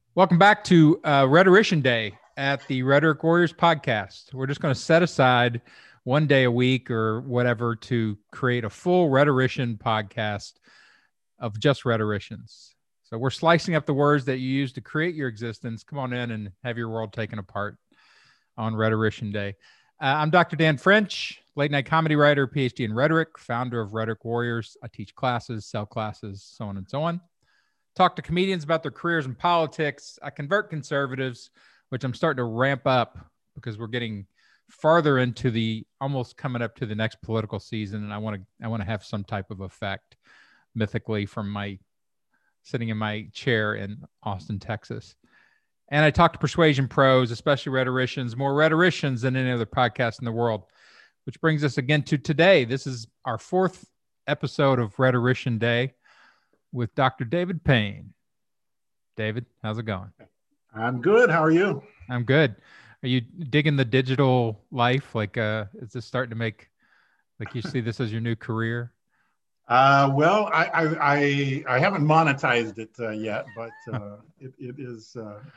Welcome back to Rhetorician Day at the Rhetoric Warriors podcast. We're just going to set aside one day a week or whatever to create a full rhetorician podcast of just rhetoricians. So we're slicing up the words that you use to create your existence. Come on in and have your world taken apart on Rhetorician Day. I'm Dr. Dan French, late night comedy writer, PhD in rhetoric, founder of Rhetoric Warriors. I teach classes, sell classes, so on and so on. Talk to comedians about their careers in politics. I convert conservatives, which I'm starting to ramp up because we're getting farther into the almost coming up to the next political season, and I want to have some type of effect mythically from my sitting in my chair in Austin, Texas. And I talk to persuasion pros, especially rhetoricians, more rhetoricians than any other podcast in the world, which brings us again to today. This is our fourth episode of Rhetorician Day with Dr. David Payne. David, how's it going? I'm good. How are you? I'm good. Are you digging the digital life? Like, is this starting to make, like, you see this as your new career? Well, I haven't monetized it yet, but it is.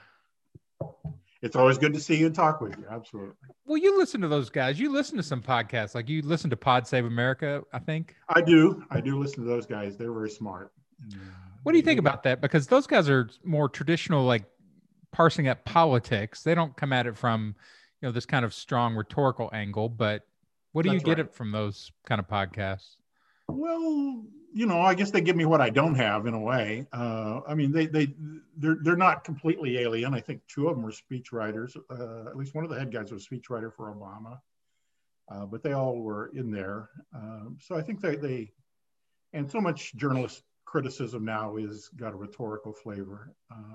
It's always good to see you and talk with you. Absolutely. Well, you listen to those guys. You listen to some podcasts. Like, you listen to Pod Save America, I think. I do listen to those guys. They're very smart. What do you think about that? Because those guys are more traditional, like parsing up politics. They don't come at it from, this kind of strong rhetorical angle. But what do you get it from those kind of podcasts? Well, I guess they give me what I don't have in a way. I mean, they're not completely alien. I think two of them were speechwriters. At least one of the head guys was a speechwriter for Obama, but they all were in there. So I think they and so much journalist criticism now is got a rhetorical flavor.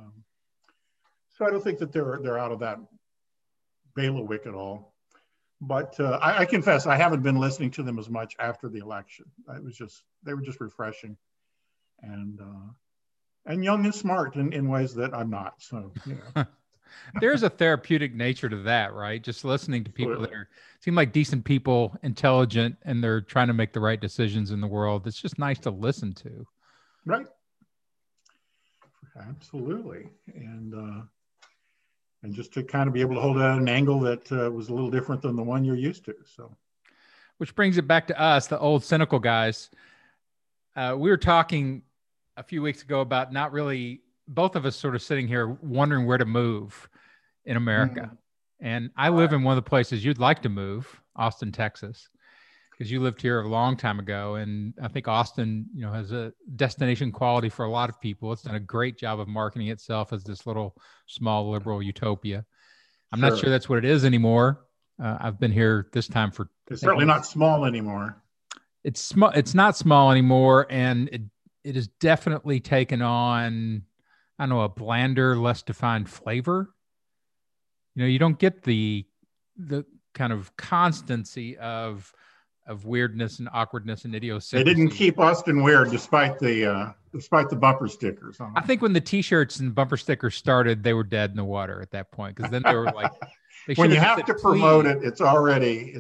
So I don't think that they're out of that bailiwick at all. But I confess I haven't been listening to them as much after the election. They were just refreshing, and young and smart in ways that I'm not. So There's a therapeutic nature to that, right? Just listening to people that seem like decent people, intelligent, and they're trying to make the right decisions in the world. It's just nice to listen to. Right. Absolutely. And just to kind of be able to hold it at an angle that was a little different than the one you're used to. So, which brings it back to us, the old cynical guys. We were talking a few weeks ago about not really, both of us sort of sitting here wondering where to move in America. Mm-hmm. And I live in one of the places you'd like to move, Austin, Texas, because you lived here a long time ago. And I think Austin, has a destination quality for a lot of people. It's done a great job of marketing itself as this little small liberal utopia. I'm not sure that's what it is anymore. I've been here this time for. It's certainly not small anymore. It's small. It's not small anymore. And it has definitely taken on, I don't know, a blander, less defined flavor. You don't get the kind of constancy of weirdness and awkwardness and idiosyncrasy. They didn't keep Austin weird despite the bumper stickers. I think when the T-shirts and bumper stickers started, they were dead in the water at that point, because then they were like, when you have to promote it, it's already.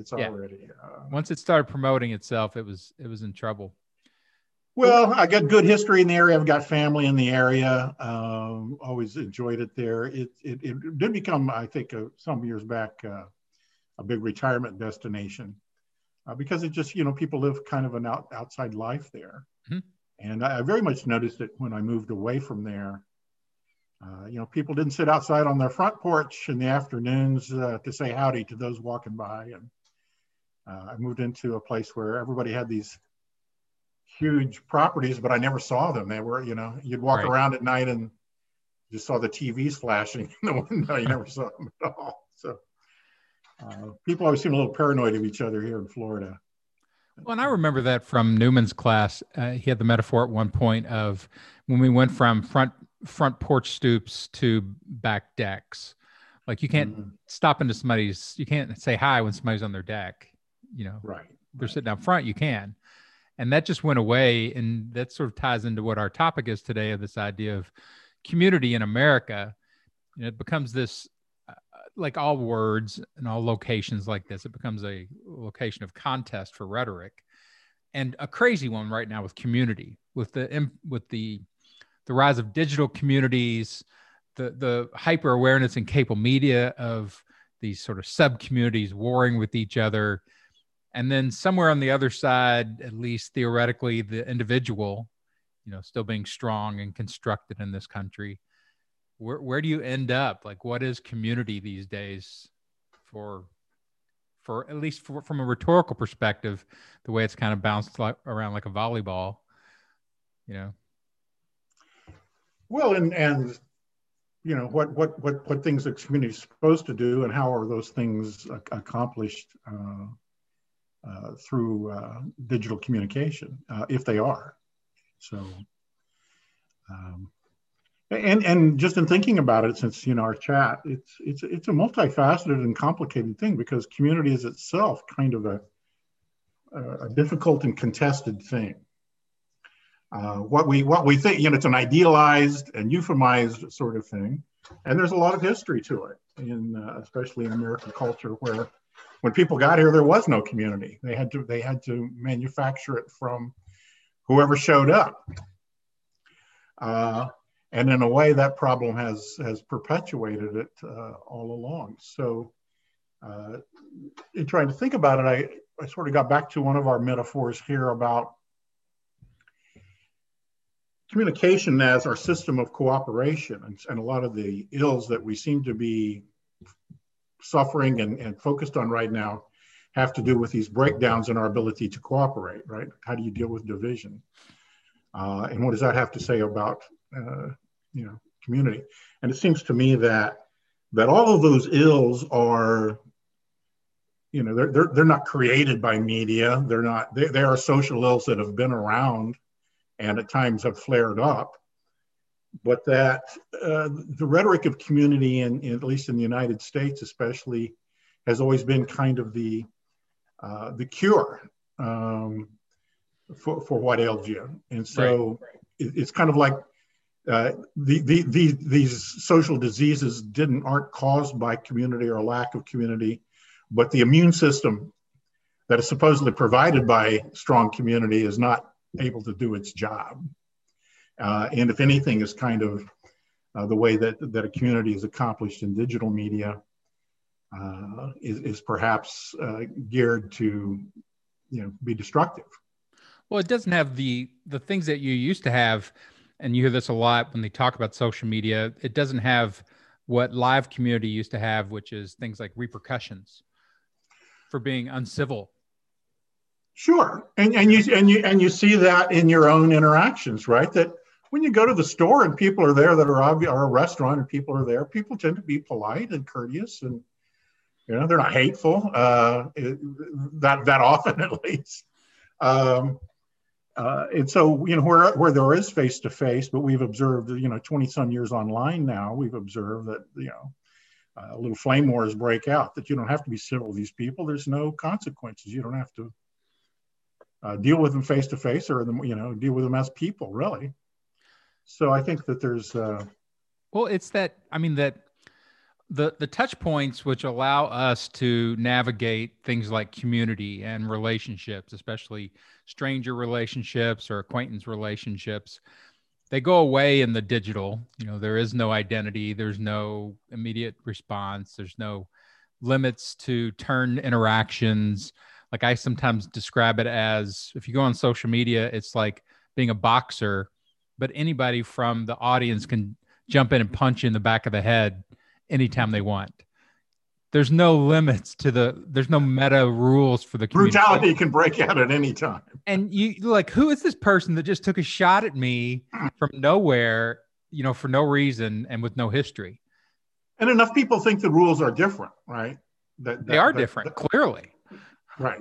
Once it started promoting itself, it was in trouble. Well, I got good history in the area. I've got family in the area. Always enjoyed it there. It did become, I think, some years back, a big retirement destination. Because it just, people live kind of an outside life there. Mm-hmm. And I very much noticed it when I moved away from there. People didn't sit outside on their front porch in the afternoons to say howdy to those walking by. And I moved into a place where everybody had these huge properties, but I never saw them. They were, you'd walk around at night and just saw the TVs flashing in the window. You never saw them at all. So. People always seem a little paranoid of each other here in Florida. Well, and I remember that from Newman's class. He had the metaphor at one point of when we went from front porch stoops to back decks. Like you can't stop into you can't say hi when somebody's on their deck. They're sitting out front, you can. And that just went away. And that sort of ties into what our topic is today, of this idea of community in America. It becomes this, like all words and all locations like this, it becomes a location of contest for rhetoric, and a crazy one right now with community, with the rise of digital communities, the hyper awareness and capable media of these sort of sub communities warring with each other. And then somewhere on the other side, at least theoretically, the individual, still being strong and constructed in this country. Where do you end up? Like, what is community these days for at least from a rhetorical perspective, the way it's kind of bounced around like a volleyball, Well, and what things a community is supposed to do, and how are those things accomplished through digital communication, if they are. So, and just in thinking about it, since our chat, it's a multifaceted and complicated thing, because community is itself kind of a difficult and contested thing. What we think, it's an idealized and euphemized sort of thing, and there's a lot of history to it, especially in American culture, where when people got here, there was no community. They had to manufacture it from whoever showed up, and in a way, that problem has perpetuated it all along. So, in trying to think about it, I sort of got back to one of our metaphors here about communication as our system of cooperation, and a lot of the ills that we seem to be suffering and focused on right now have to do with these breakdowns in our ability to cooperate, right? How do you deal with division? And what does that have to say about, community? And it seems to me that all of those ills are, they're not created by media. They are social ills that have been around and at times have flared up, but that the rhetoric of community, at least in the United States especially, has always been kind of the cure for what ails you. And so it's kind of like these social diseases aren't caused by community or lack of community, but the immune system that is supposedly provided by strong community is not able to do its job. And if anything, is kind of the way that a community is accomplished in digital media is perhaps geared to, be destructive. Well, it doesn't have the things that you used to have, and you hear this a lot when they talk about social media. It doesn't have what live community used to have, which is things like repercussions for being uncivil. Sure, and you see that in your own interactions, right? That when you go to the store and people are there that are a restaurant and people are there, people tend to be polite and courteous, and they're not hateful that often, at least. And so where there is face to face, but we've observed 20 some years online now, we've observed that little flame wars break out. That you don't have to be civil to these people. There's no consequences. You don't have to deal with them face to face, or deal with them as people, really. So I think that there's well, it's that, that the touch points which allow us to navigate things like community and relationships, especially stranger relationships or acquaintance relationships, they go away in the digital. There is no identity, there's no immediate response, there's no limits to turn interactions. Like, I sometimes describe it as, if you go on social media, it's like being a boxer, but anybody from the audience can jump in and punch you in the back of the head anytime they want. There's no limits there's no meta rules for the brutality can break out at any time. And you like, who is this person that just took a shot at me from nowhere, for no reason and with no history? And enough people think the rules are different, right? They are different, clearly. Right.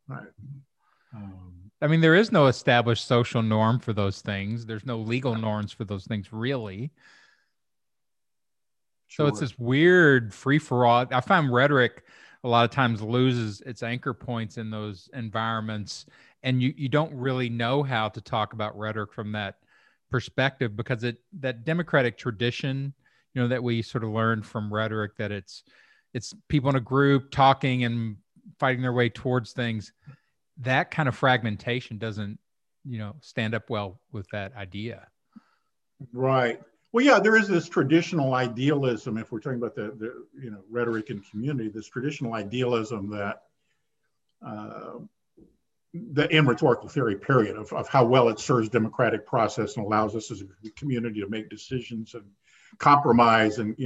There is no established social norm for those things. There's no legal norms for those things, really. Sure. So it's this weird free-for-all. I find rhetoric a lot of times loses its anchor points in those environments, and you don't really know how to talk about rhetoric from that perspective, because that democratic tradition, that we sort of learned from rhetoric, that it's people in a group talking and fighting their way towards things. That kind of fragmentation doesn't, stand up well with that idea. Right. Well, yeah, there is this traditional idealism. If we're talking about the rhetoric and community, this traditional idealism that in rhetorical theory, period, of how well it serves democratic process and allows us as a community to make decisions and compromise, and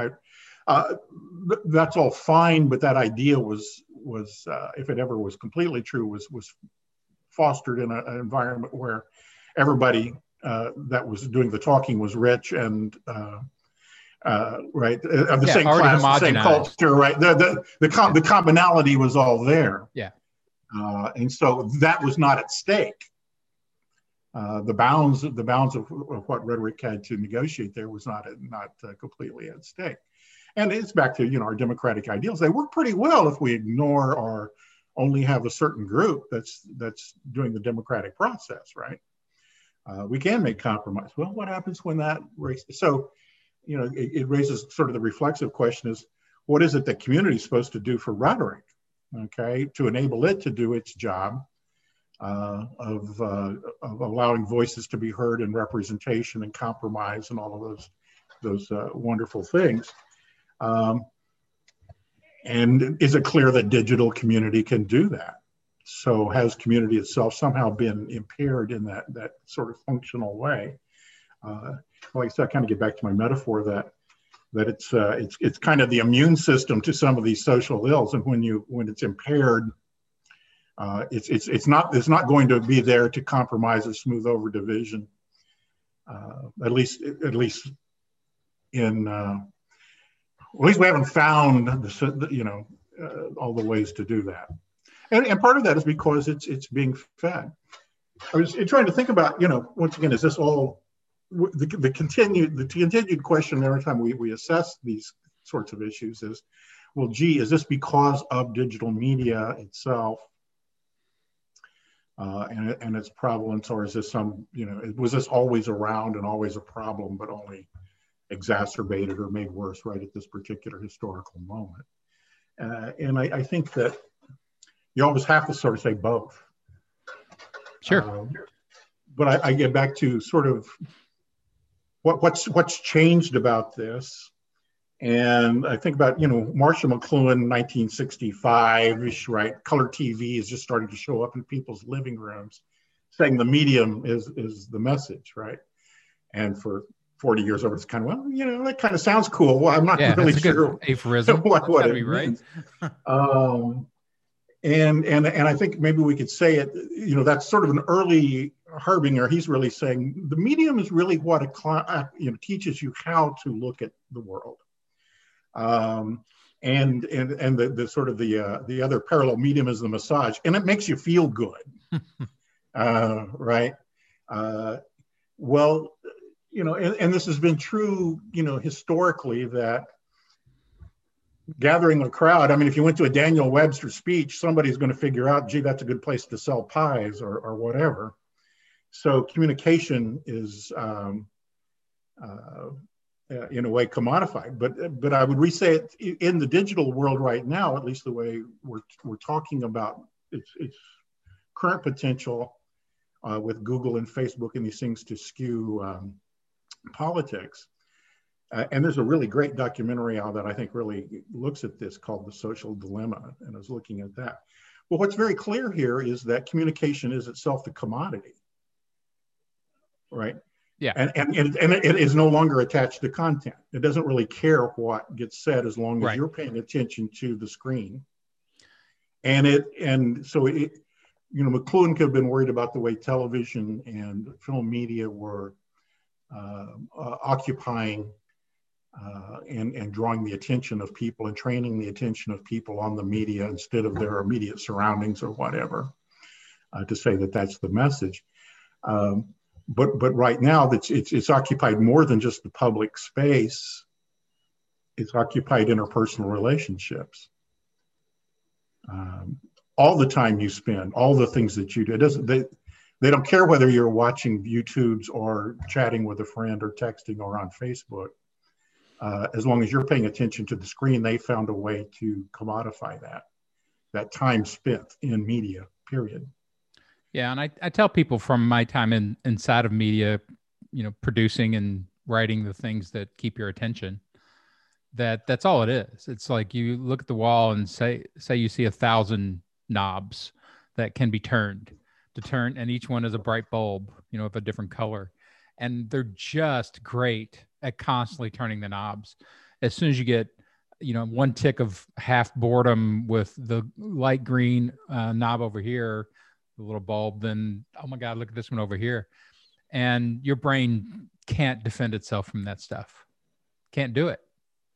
that's all fine. But that idea was if it ever was completely true, was fostered in an environment where everybody that was doing the talking was rich and right of the same class, the same culture, right? The commonality was all there. Yeah. And so that was not at stake. The bounds of what rhetoric had to negotiate there was not completely at stake. And it's back to our democratic ideals. They work pretty well if we ignore or only have a certain group that's doing the democratic process, right? We can make compromise. Well, what happens when that raises? So, it raises sort of the reflexive question: is what is it that community is supposed to do for rhetoric? Okay, to enable it to do its job of allowing voices to be heard and representation and compromise and all of those wonderful things. And is it clear that digital community can do that? So has community itself somehow been impaired in that sort of functional way? Like I said, I kind of get back to my metaphor that it's kind of the immune system to some of these social ills, and when it's impaired, it's not going to be there to compromise or smooth over division. At least we haven't found all the ways to do that, and part of that is because it's being fed. I was trying to think about once again, is this all the continued question every time we assess these sorts of issues is, well, gee, is this because of digital media itself and its prevalence, or is this was this always around and always a problem, but only exacerbated or made worse right at this particular historical moment? And I think that you always have to sort of say both. Sure. But I get back to sort of what's changed about this. And I think about, Marshall McLuhan, 1965-ish, right? Color TV is just starting to show up in people's living rooms, saying the medium is the message, right? And for 40 years over, it's kind of, well, that kind of sounds cool. Well, I'm not really sure aphorism. what it means. Right. And I think maybe we could say it, that's sort of an early harbinger. He's really saying the medium is really what teaches you how to look at the world. And the sort of the other parallel medium is the massage, and it makes you feel good. Right. Well, and this has been true, historically, that gathering a crowd. I mean, if you went to a Daniel Webster speech, somebody's going to figure out, gee, that's a good place to sell pies or whatever. So communication is, in a way, commodified. But I would re-say it in the digital world right now, at least the way we're talking about its current potential with Google and Facebook and these things to skew politics. And there's a really great documentary out that I think really looks at this called The Social Dilemma, and I was looking at that. Well, what's very clear here is that communication is itself the commodity, right? Yeah. And it is no longer attached to content. It doesn't really care what gets said as long as you're paying attention to the screen. And so McLuhan could have been worried about the way television and film media were occupying and drawing the attention of people and training the attention of people on the media instead of their immediate surroundings or whatever, to say that that's the message. But right now, it's occupied more than just the public space. It's occupied interpersonal relationships. All the time you spend, all the things that you do. They don't care whether you're watching YouTubes or chatting with a friend or texting or on Facebook. As long as you're paying attention to the screen, they found a way to commodify that time spent in media, period. Yeah, and I tell people from my time inside of media, producing and writing the things that keep your attention. That's all it is. It's like you look at the wall and say you see 1,000 knobs that can be turned to turn, and each one is a bright bulb, of a different color. And they're just great at constantly turning the knobs. As soon as you get, one tick of half boredom with the light green knob over here, the little bulb, then, oh my God, look at this one over here. And your brain can't defend itself from that stuff. Can't do it.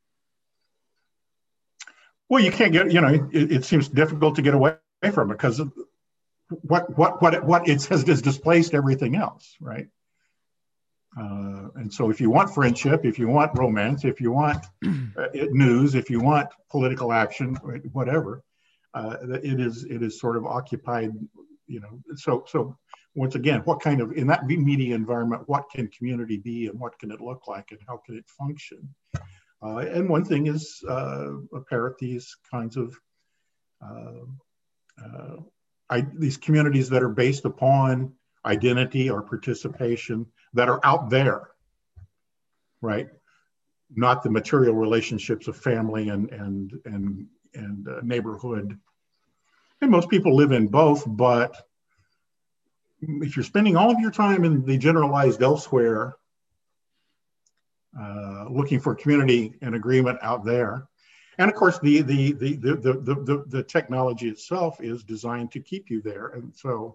Well, you can't get, it seems difficult to get away from it because of what it says has displaced everything else, right? And so if you want friendship, if you want romance, if you want news, if you want political action, whatever, it is sort of occupied, so once again, what kind of, in that media environment, what can community be and what can it look like and how can it function? And one thing is parrot these kinds of these communities that are based upon identity or participation that are out there, right? Not the material relationships of family and neighborhood. And most people live in both, but if you're spending all of your time in the generalized elsewhere, looking for community and agreement out there, and of course the technology itself is designed to keep you there, and so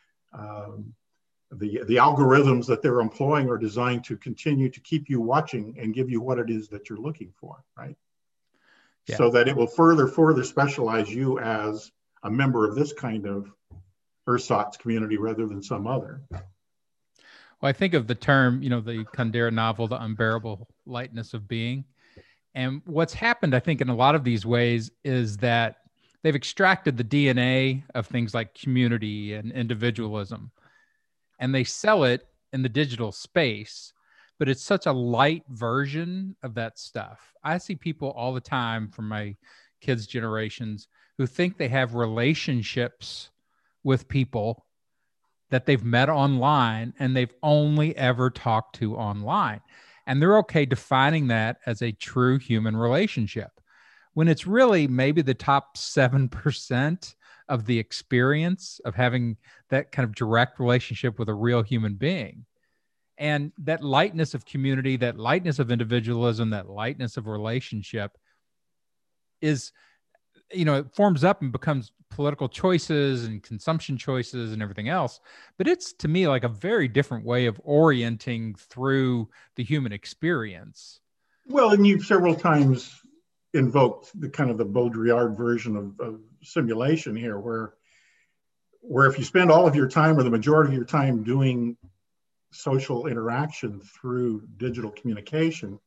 the algorithms that they're employing are designed to continue to keep you watching and give you what it is that you're looking for, right? Yeah. So that it will further specialize you as a member of this kind of ersatz community rather than some other. Well, I think of the term, the Kundera novel, The Unbearable Lightness of Being. And what's happened, I think, in a lot of these ways is that they've extracted the DNA of things like community and individualism, and they sell it in the digital space, but it's such a light version of that stuff. I see people all the time from my kids' generations who think they have relationships with people that they've met online and they've only ever talked to online. And they're okay defining that as a true human relationship when it's really maybe the top 7% of the experience of having that kind of direct relationship with a real human being. And that lightness of community, that lightness of individualism, that lightness of relationship is, it forms up and becomes political choices and consumption choices and everything else. But it's, to me, like a very different way of orienting through the human experience. Well, and you've several times invoked the kind of the Baudrillard version of simulation here, where if you spend all of your time or the majority of your time doing social interaction through digital communication,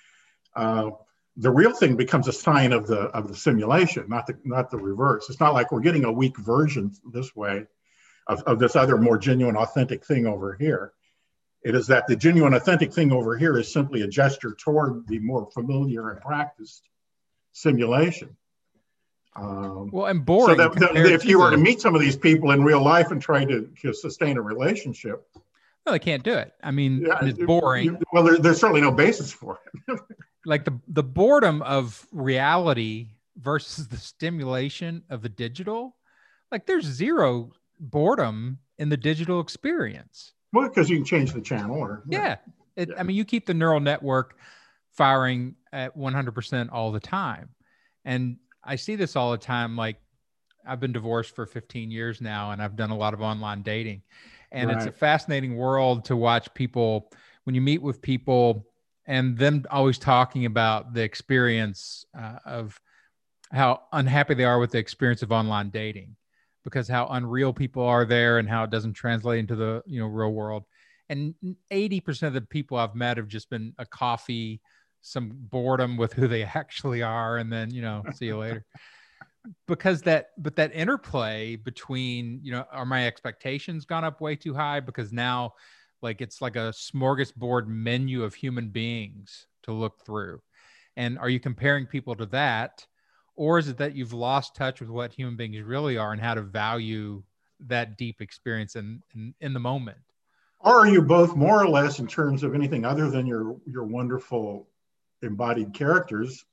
the real thing becomes a sign of the simulation, not the reverse. It's not like we're getting a weak version this way of this other more genuine, authentic thing over here. It is that the genuine, authentic thing over here is simply a gesture toward the more familiar and practiced simulation. Well, and boring. So that if you were to meet some of these people in real life and try to sustain a relationship, well, they can't do it. I mean, it's boring. Well, there's certainly no basis for it. Like the boredom of reality versus the stimulation of the digital, like there's zero boredom in the digital experience. Well, because you can change the channel or yeah. I mean, you keep the neural network firing at 100% all the time. And I see this all the time. Like, I've been divorced for 15 years now, and I've done a lot of online dating. And It's a fascinating world to watch people when you meet with people and them always talking about the experience of how unhappy they are with the experience of online dating, because how unreal people are there and how it doesn't translate into the real world. And 80% of the people I've met have just been a coffee, some boredom with who they actually are, and then see you later. But that interplay between, are my expectations gone up way too high? Because now, like, it's like a smorgasbord menu of human beings to look through. And are you comparing people to that? Or is it that you've lost touch with what human beings really are and how to value that deep experience in the moment? Or are you both more or less, in terms of anything other than your wonderful embodied characters,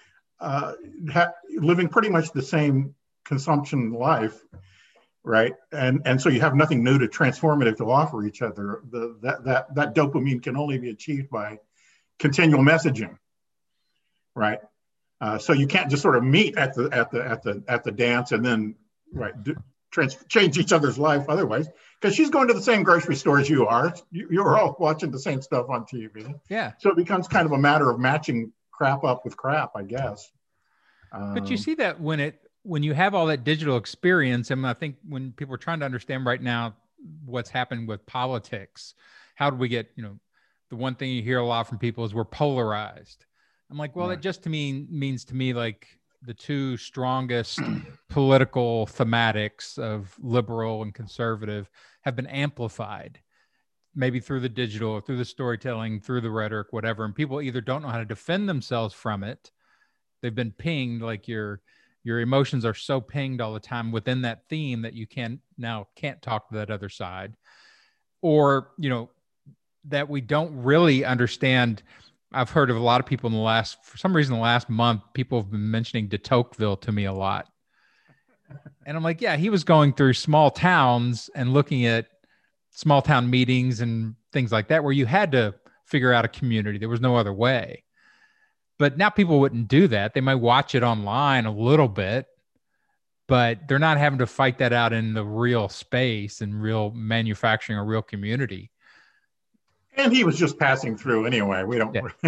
living pretty much the same consumption life, right? And so you have nothing new to transformative to offer each other. That dopamine can only be achieved by continual messaging, right? So you can't just sort of meet at the dance and then change each other's life otherwise, because she's going to the same grocery store as you are. You're all watching the same stuff on TV. Yeah. So it becomes kind of a matter of matching crap up with crap, I guess. But you see that when you have all that digital experience, and I think when people are trying to understand right now what's happened with politics, how do we get, the one thing you hear a lot from people is we're polarized. I'm like, well, Right. it just means to me like the two strongest political thematics of liberal and conservative have been amplified, maybe through the digital, through the storytelling, through the rhetoric, whatever. And people either don't know how to defend themselves from it. They've been pinged, like your emotions are so pinged all the time within that theme that you can't talk to that other side, or, that we don't really understand. I've heard of a lot of people for some reason, the last month, people have been mentioning de Tocqueville to me a lot. And I'm like, yeah, he was going through small towns and looking at small town meetings and things like that, where you had to figure out a community. There was no other way. But now people wouldn't do that. They might watch it online a little bit, but they're not having to fight that out in the real space and real manufacturing a real community. And he was just passing through anyway. We don't. Yeah.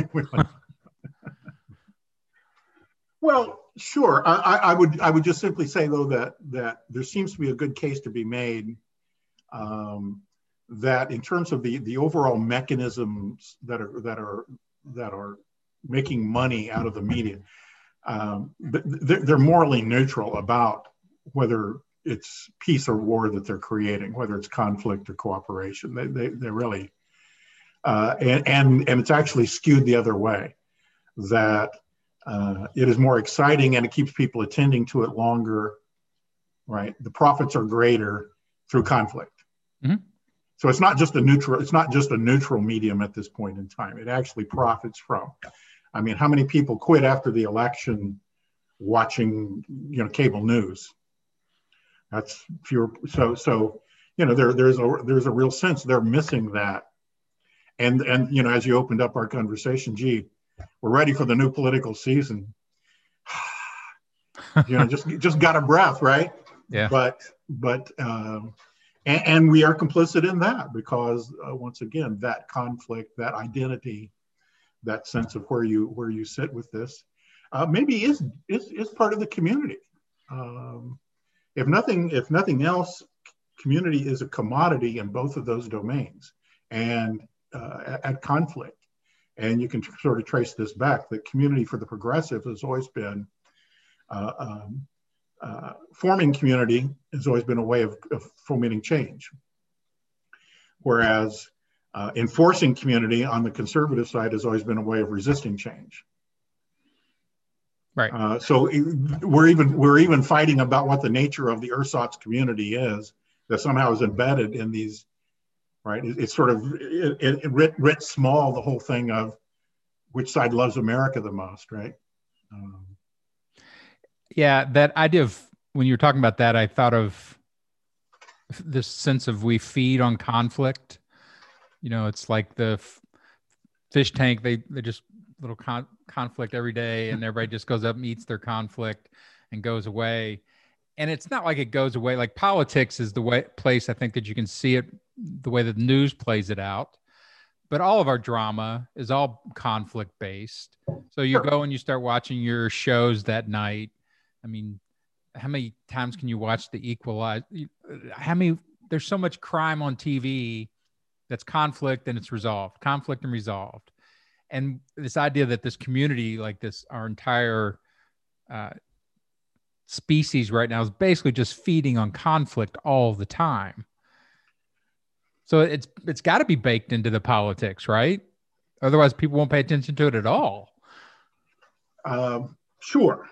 Well, sure. I would just simply say, though, that there seems to be a good case to be made that in terms of the overall mechanisms that are making money out of the media, they're morally neutral about whether it's peace or war that they're creating, whether it's conflict or cooperation. They really. And it's actually skewed the other way, that it is more exciting and it keeps people attending to it longer, right? The profits are greater through conflict. Mm-hmm. So it's not just a neutral medium at this point in time. It actually profits from. I mean, how many people quit after the election watching, cable news? That's fewer. So there's a real sense they're missing that. And as you opened up our conversation, gee, we're ready for the new political season. just got a breath, right? Yeah. But and we are complicit in that because once again, that conflict, that identity, that sense of where you sit with this, maybe is part of the community. If nothing else, community is a commodity in both of those domains, and at conflict. And you can sort of trace this back. The community for the progressive has always been, forming community has always been a way of fomenting change. Whereas enforcing community on the conservative side has always been a way of resisting change. Right. So we're even fighting about what the nature of the ersatz community is that somehow is embedded in these. Right, it's sort of writ small, the whole thing of which side loves America the most, right? Yeah, that idea of when you were talking about that, I thought of this sense of we feed on conflict. It's like the fish tank; they just little conflict every day, and everybody just goes up and eats their conflict and goes away. And it's not like it goes away. Like politics is the place I think that you can see it, the way that the news plays it out. But all of our drama is all conflict based. So you go and you start watching your shows that night. I mean, how many times can you watch The Equalizer? There's so much crime on TV that's conflict and it's resolved, conflict and resolved. And this idea that this community, like this, our entire species right now is basically just feeding on conflict all the time. So it's got to be baked into the politics, right? Otherwise, people won't pay attention to it at all. Sure.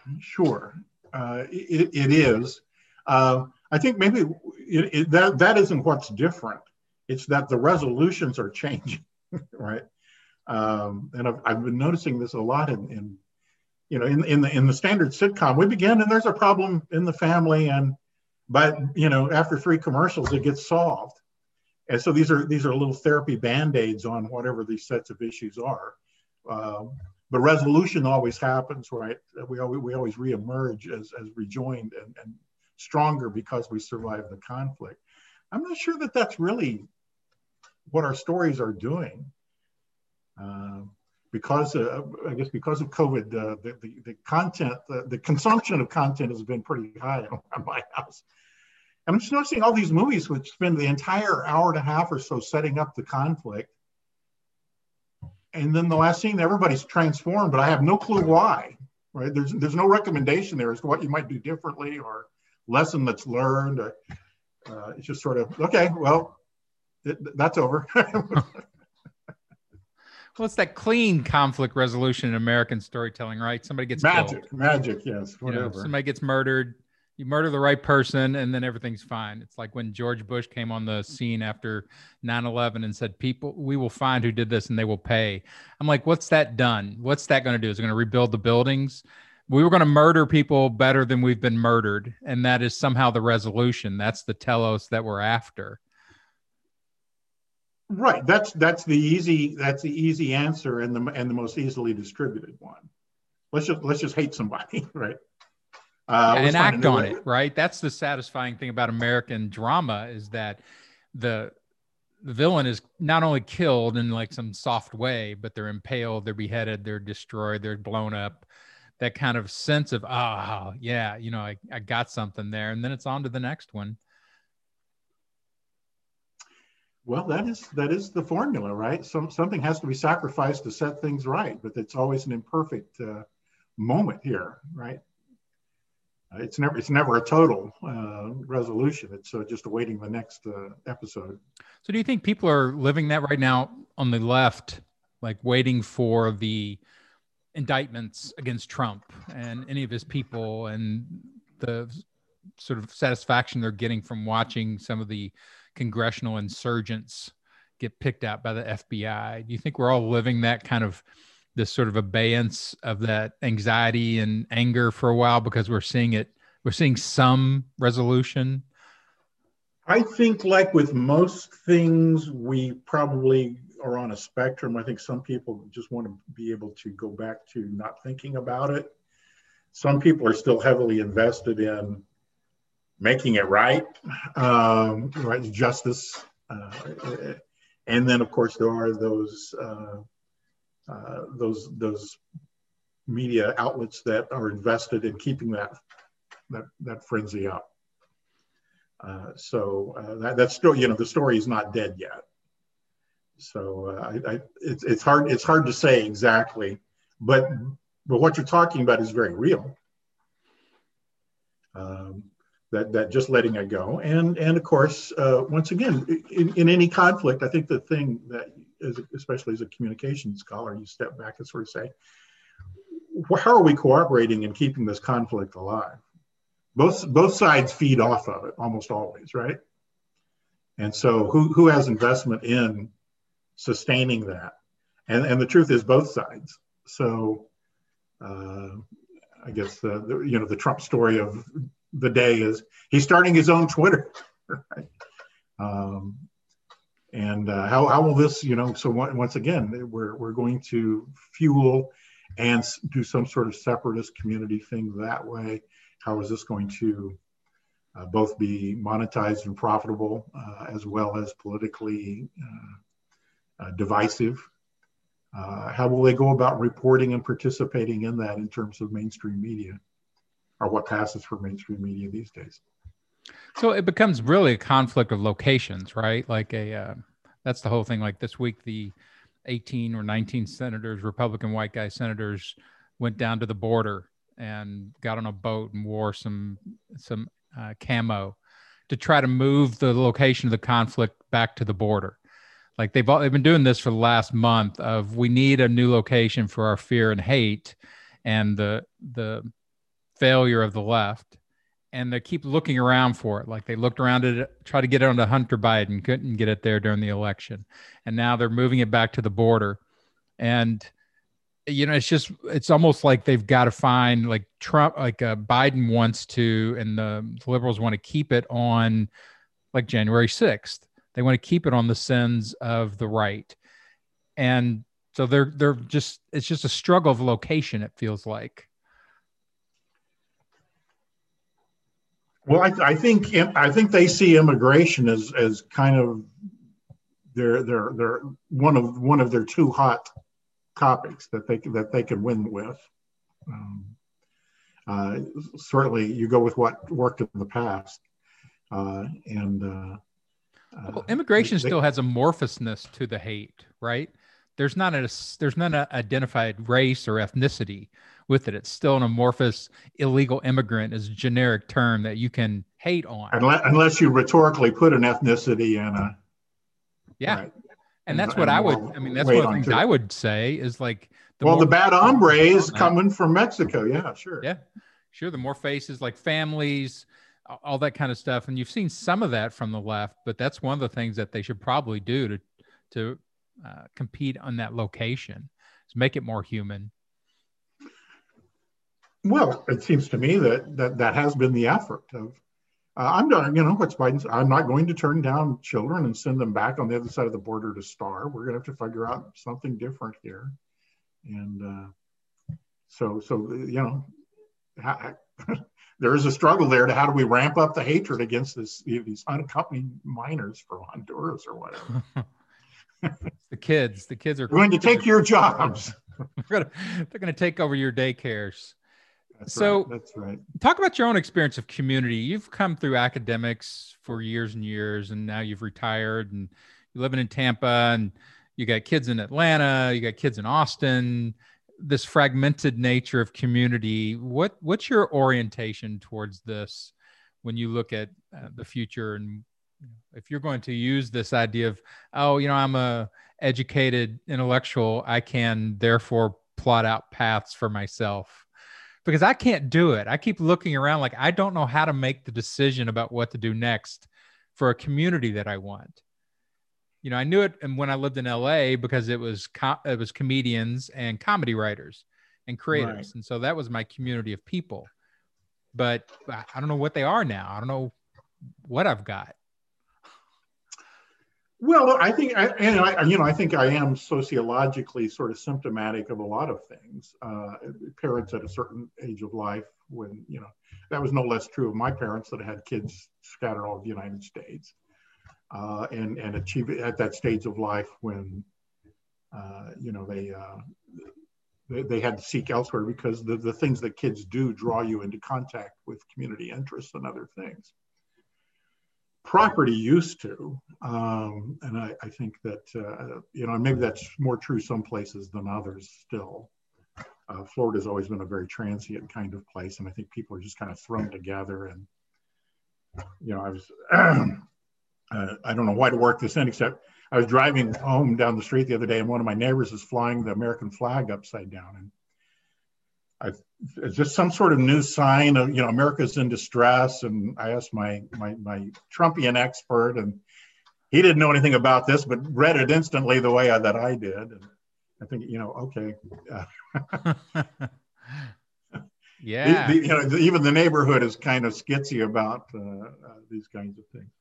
It is. I think maybe that isn't what's different. It's that the resolutions are changing, right? And I've been noticing this a lot in in the standard sitcom. We begin and there's a problem in the family, but after 3 commercials it gets solved. And so these are little therapy band-aids on whatever these sets of issues are. The resolution always happens, right? We always reemerge as rejoined and stronger because we survived the conflict. I'm not sure that that's really what our stories are doing. Because I guess because of COVID, the content, the consumption of content has been pretty high in my house. I'm just noticing all these movies which spend the entire hour and a half or so setting up the conflict. And then the last scene, everybody's transformed, but I have no clue why, right? There's no recommendation there as to what you might do differently or lesson that's learned. It's just sort of, okay, well, that's over. Well, it's that clean conflict resolution in American storytelling, right? Somebody gets killed. Magic, yes, whatever. Somebody gets murdered. You murder the right person, and then everything's fine. It's like when George Bush came on the scene after 9/11 and said, "People, we will find who did this, and they will pay." I'm like, what's that done? What's that going to do? Is it going to rebuild the buildings? We were going to murder people better than we've been murdered, and that is somehow the resolution. That's the telos that we're after. Right. That's the easy answer and the most easily distributed one. Let's just hate somebody, right? And act on it, right? That's the satisfying thing about American drama is that the villain is not only killed in like some soft way, but they're impaled, they're beheaded, they're destroyed, they're blown up. That kind of sense of, yeah, I got something there. And then it's on to the next one. Well, that is the formula, right? Something has to be sacrificed to set things right, but it's always an imperfect moment here, right? It's never a total resolution. It's just awaiting the next episode. So do you think people are living that right now on the left, like waiting for the indictments against Trump and any of his people and the sort of satisfaction they're getting from watching some of the congressional insurgents get picked out by the FBI? Do you think we're all living that kind of this sort of abeyance of that anxiety and anger for a while because we're seeing some resolution? I think like with most things, we probably are on a spectrum. I think some people just want to be able to go back to not thinking about it. Some people are still heavily invested in making it right, right, justice. And then of course there are those media outlets that are invested in keeping that frenzy up. So that's still, the story is not dead yet. So it's hard to say exactly, but what you're talking about is very real. That just letting it go, and of course, once again, in any conflict, I think the thing that especially as a communications scholar, you step back and sort of say, how are we cooperating in keeping this conflict alive? Both sides feed off of it almost always, right? And so who has investment in sustaining that? And the truth is both sides. So I guess the Trump story of the day is he's starting his own Twitter, right? And how will this, so once again, we're going to fuel and do some sort of separatist community thing that way. How is this going to both be monetized and profitable as well as politically divisive? How will they go about reporting and participating in that in terms of mainstream media, or what passes for mainstream media these days? So it becomes really a conflict of locations, right? Like that's the whole thing. Like this week, the 18 or 19 senators, Republican white guy senators, went down to the border and got on a boat and wore some camo to try to move the location of the conflict back to the border. Like they've been doing this for the last month of we need a new location for our fear and hate and the failure of the left. and they keep looking around for it. Like they looked around at it, tried to get it onto Hunter Biden, couldn't get it there during the election. And now they're moving it back to the border. And, it's almost like they've got to find like Trump, like Biden wants to, and the liberals want to keep it on like January 6th. They want to keep it on the sins of the right. And so it's just a struggle of location, it feels like. Well, I think they see immigration as kind of their one of their two hot topics that they can win with. Certainly, you go with what worked in the past, immigration still has amorphousness to the hate, right? There's not an identified race or ethnicity with it. It's still an amorphous illegal immigrant is a generic term that you can hate on. Unless you rhetorically put an ethnicity in a. Yeah. Right. And that's what that's one of the things I would say is like. The bad hombres coming from Mexico. Yeah, sure. Yeah, sure. The more faces like families, all that kind of stuff. And you've seen some of that from the left, but that's one of the things that they should probably do to compete on that location, is make it more human. Well, it seems to me that has been the effort of, I'm done, what's Biden's, I'm not going to turn down children and send them back on the other side of the border to starve. We're going to have to figure out something different here. And so there is a struggle there to how do we ramp up the hatred against these unaccompanied minors from Honduras or whatever. The kids are going to take your jobs. They're going to take over your daycares. That's right. Talk about your own experience of community. You've come through academics for years and years, and now you've retired and you're living in Tampa, and you got kids in Atlanta, you got kids in Austin, this fragmented nature of community. What's your orientation towards this when you look at the future? And if you're going to use this idea of, I'm a educated intellectual, I can therefore plot out paths for myself, because I can't do it. I keep looking around like I don't know how to make the decision about what to do next for a community that I want. I knew it when I lived in LA because it was comedians and comedy writers and creators. Right. And so that was my community of people. But I don't know what they are now. I don't know what I've got. Well, I think I think I am sociologically sort of symptomatic of a lot of things. Parents at a certain age of life, when that was no less true of my parents that had kids scattered all over the United States, and achieve it at that stage of life when they had to seek elsewhere because the things that kids do draw you into contact with community interests and other things. Property used to, and I think that, maybe that's more true some places than others still. Florida's always been a very transient kind of place, and I think people are just kind of thrown together. And, I was, I don't know why to work this in, except I was driving home down the street the other day, and one of my neighbors is flying the American flag upside down. And it's just some sort of new sign of, America's in distress. And I asked my Trumpian expert, and he didn't know anything about this, but read it instantly the way that I did. And I think, okay. Yeah. Even the neighborhood is kind of skitsy about these kinds of things.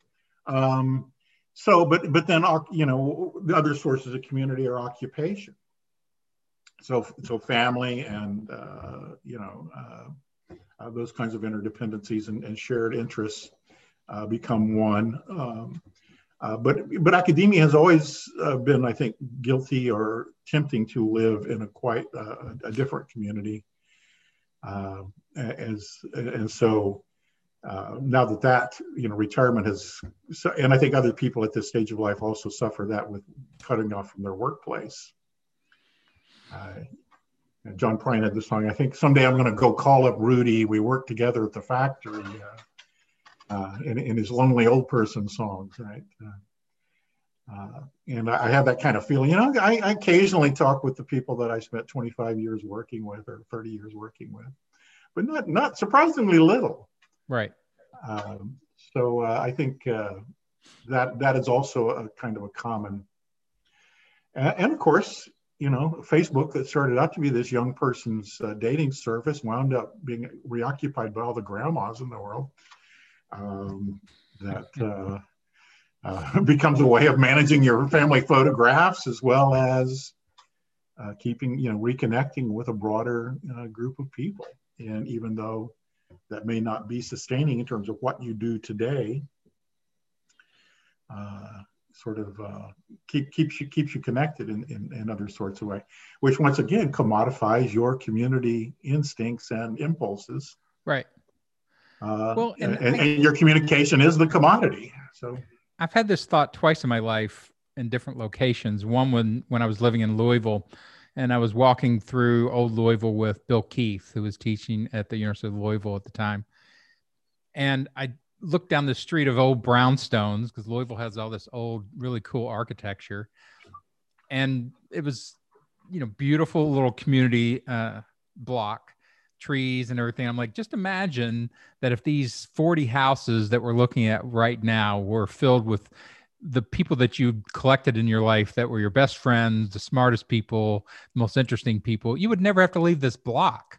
But then, the other sources of community are occupation. So family and, those kinds of interdependencies and shared interests become one. But academia has always been, I think, guilty or tempting to live in a quite a different community. So now that retirement has, and I think other people at this stage of life also suffer that with cutting off from their workplace. John Prine had this song, I think someday I'm going to go call up Rudy. We work together at the factory, in his lonely old person songs, right? And I have that kind of feeling. I occasionally talk with the people that I spent 25 years working with or 30 years working with, but not surprisingly little. Right. Um, so I think that is also a kind of a common, and of course, Facebook that started out to be this young person's dating service wound up being reoccupied by all the grandmas in the world. That becomes a way of managing your family photographs as well as keeping, reconnecting with a broader group of people. And even though that may not be sustaining in terms of what you do today, sort of keeps you connected in other sorts of way, which once again commodifies your community instincts and impulses. Right. Well, and your communication is the commodity. So I've had this thought twice in my life in different locations. One when I was living in Louisville, and I was walking through old Louisville with Bill Keith, who was teaching at the University of Louisville at the time. And I looked down the street of old brownstones because Louisville has all this old, really cool architecture. And it was, beautiful little community block, trees and everything. I'm like, just imagine that if these 40 houses that we're looking at right now were filled with the people that you collected in your life that were your best friends, the smartest people, the most interesting people, you would never have to leave this block,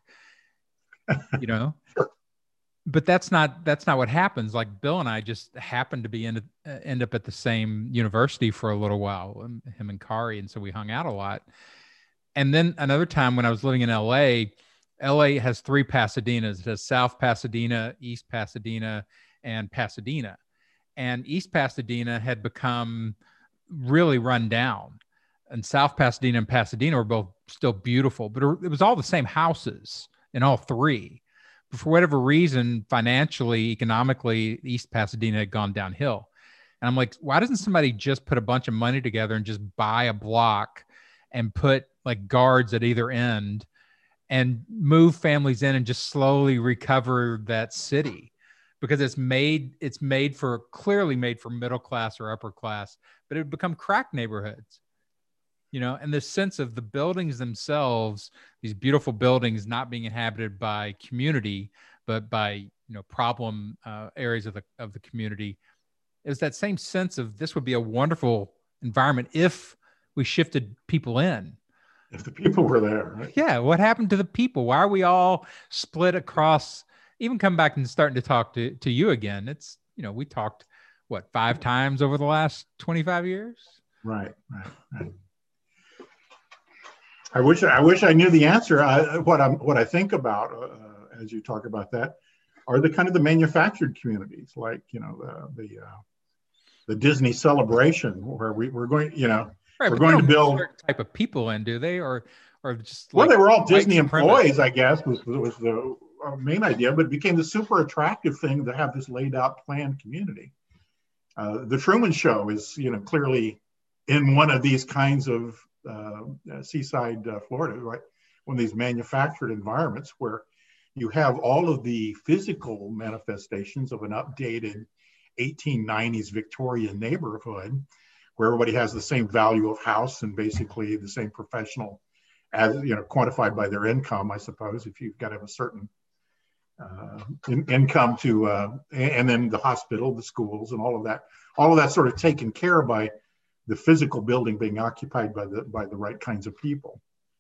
But that's not what happens. Like Bill and I just happened to be end up at the same university for a little while, him and Kari, and so we hung out a lot. And then another time when I was living in LA has 3 Pasadenas. It has South Pasadena, East Pasadena, and Pasadena. And East Pasadena had become really run down. And South Pasadena and Pasadena were both still beautiful, but it was all the same houses in all 3. But for whatever reason, financially, economically, East Pasadena had gone downhill. And I'm like, why doesn't somebody just put a bunch of money together and just buy a block and put like guards at either end and move families in and just slowly recover that city? Because it's clearly made for middle class or upper class, but it would become crack neighborhoods, and this sense of the buildings themselves, these beautiful buildings not being inhabited by community, but by, problem areas of the community. Is that same sense of this would be a wonderful environment if we shifted people in. If the people were there, right? Yeah. What happened to the people? Why are we all split across? Even come back and starting to talk to you again. It's, we talked 5 times over the last 25 years. Right. I wish I knew the answer. What I think about as you talk about that are the kind of the manufactured communities, like the Disney Celebration, where we're going, right, we're going to build type of people in, do they, or just well, they were all Disney employees, I guess, was the main idea, but it became the super attractive thing to have this laid out planned community. The Truman Show is, clearly in one of these kinds of seaside Florida, right? One of these manufactured environments where you have all of the physical manifestations of an updated 1890s Victorian neighborhood where everybody has the same value of house and basically the same professional, as quantified by their income, I suppose, if you've got to have a certain income to, and then the hospital, the schools, and all of that sort of taken care of by the physical building being occupied by the right kinds of people.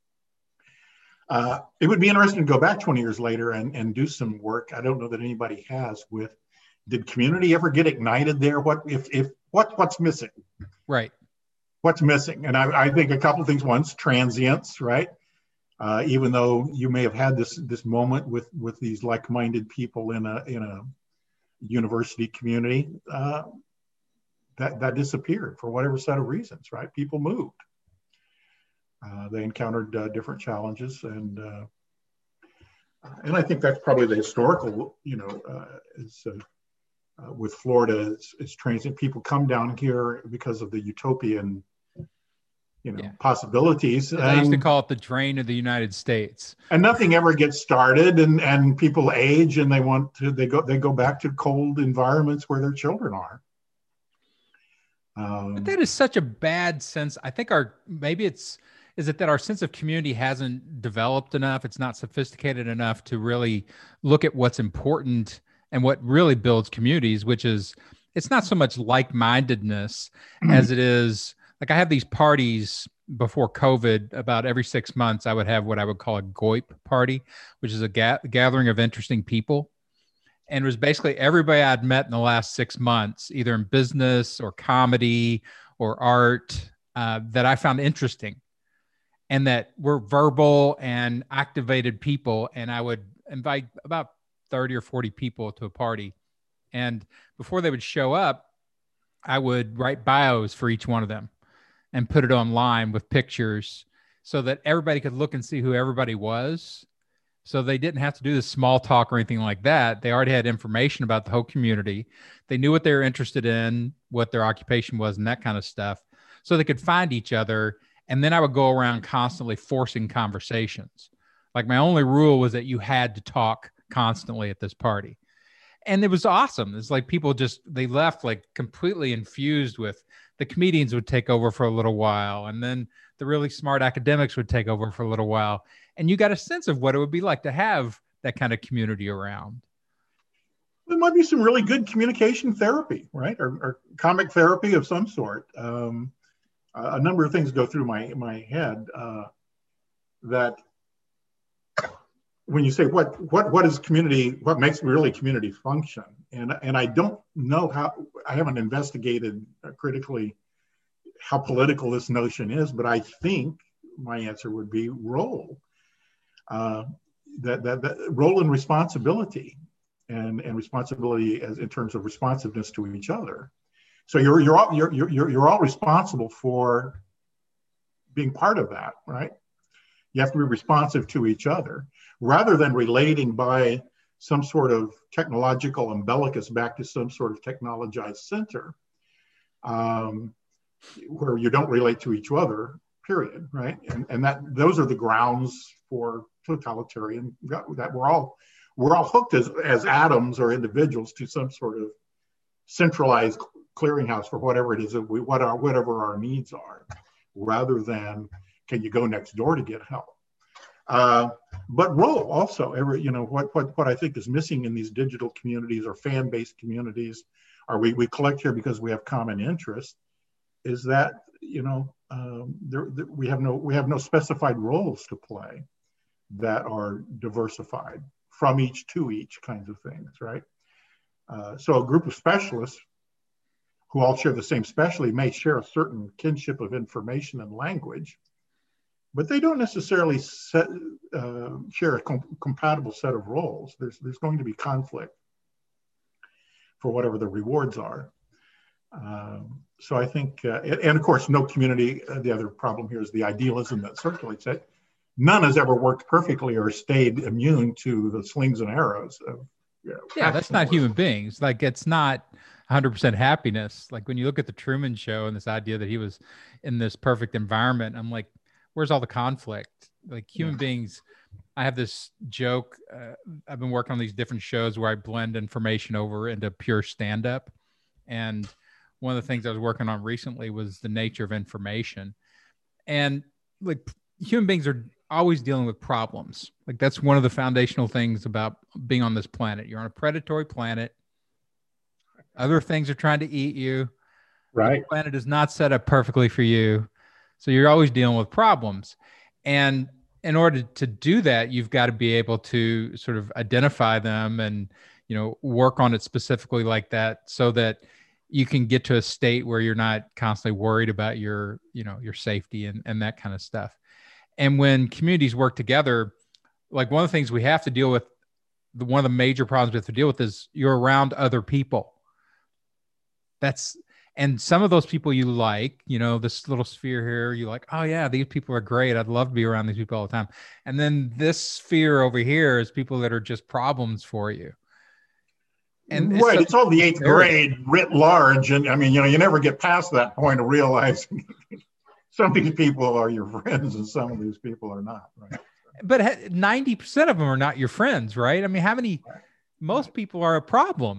It would be interesting to go back 20 years later and do some work. I don't know that anybody has with, did community ever get ignited there? What's missing? Right. What's missing? And I think a couple of things. One's transience, right? Even though you may have had this moment with these like-minded people in a university community, that disappeared for whatever set of reasons, right? People moved. They encountered different challenges, and I think that's probably the historical, with Florida, it's transient. People come down here because of the utopian, possibilities. I used to call it the drain of the United States. And nothing ever gets started, and people age, and they go back to cold environments where their children are. But that is such a bad sense. I think is it that our sense of community hasn't developed enough? It's not sophisticated enough to really look at what's important and what really builds communities, which is, it's not so much like-mindedness as it is, like, I have these parties before COVID. About every 6 months, I would have what I would call a GOIP party, which is a gathering of interesting people. And it was basically everybody I'd met in the last 6 months, either in business or comedy or art, that I found interesting and that were verbal and activated people. And I would invite about 30 or 40 people to a party. And before they would show up, I would write bios for each one of them and put it online with pictures so that everybody could look and see who everybody was. So they didn't have to do the small talk or anything like that. They already had information about the whole community. They knew what they were interested in, what their occupation was, and that kind of stuff. So they could find each other. And then I would go around constantly forcing conversations. Like, my only rule was that you had to talk constantly at this party. And it was awesome. It's like people just, they left like completely infused with, the comedians would take over for a little while. And then the really smart academics would take over for a little while. And you got a sense of what it would be like to have that kind of community around. There might be some really good communication therapy, right? Or comic therapy of some sort. A number of things go through my head that when you say what is community, what makes really community function, and I don't know how, I haven't investigated critically how political this notion is, but I think my answer would be role. That role and responsibility, and responsibility as in terms of responsiveness to each other. So you're all responsible for being part of that, right? You have to be responsive to each other, rather than relating by some sort of technological umbilicus back to some sort of technologized center, where you don't relate to each other, period, right? And that those are the grounds for totalitarian, that we're all hooked as atoms or individuals to some sort of centralized clearinghouse for whatever it is that whatever our needs are, rather than can you go next door to get help. But role also, what I think is missing in these digital communities or fan-based communities, or we collect here because we have common interests, is that we have no specified roles to play that are diversified from each to each kinds of things, right? So a group of specialists who all share the same specialty may share a certain kinship of information and language, but they don't necessarily share a compatible set of roles. There's going to be conflict for whatever the rewards are. So I think, and of course, no community, the other problem here is the idealism that circulates it. None has ever worked perfectly or stayed immune to the slings and arrows of, yeah, that's not human beings. Like, it's not 100% happiness. Like, when you look at the Truman Show and this idea that he was in this perfect environment, I'm like, where's all the conflict? Like, human beings, I have this joke. I've been working on these different shows where I blend information over into pure stand-up. And one of the things I was working on recently was the nature of information. And like, human beings are always dealing with problems. Like, that's one of the foundational things about being on this planet. You're on a predatory planet. Other things are trying to eat you. Right. The planet is not set up perfectly for you. So you're always dealing with problems. And in order to do that, you've got to be able to sort of identify them and, work on it specifically like that, so that you can get to a state where you're not constantly worried about your safety and that kind of stuff. And when communities work together, like, one of the things we have to deal with, one of the major problems we have to deal with is you're around other people. And some of those people you like, this little sphere here, you're like, oh yeah, these people are great. I'd love to be around these people all the time. And then this sphere over here is people that are just problems for you. And right, it's all the eighth grade writ large. And I mean, you never get past that point of realizing some of these people are your friends and some of these people are not, right? But 90% of them are not your friends, right? I mean, most people are a problem.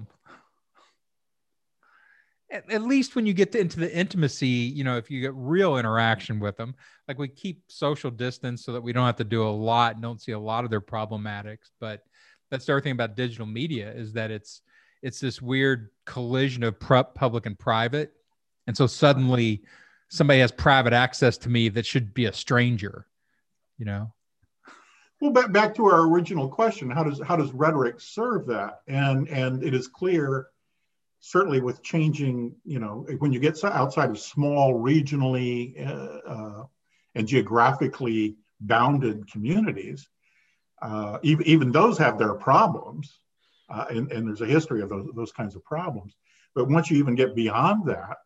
At least when you get into the intimacy, if you get real interaction with them, like, we keep social distance so that we don't have to do a lot and don't see a lot of their problematics. But That's the other thing about digital media is that it's this weird collision of public and private. And so suddenly somebody has private access to me that should be a stranger, you know? Well, back to our original question, how does rhetoric serve that? And it is clear, certainly with changing, when you get outside of small, regionally and geographically bounded communities, even those have their problems, and there's a history of those kinds of problems. But once you even get beyond that,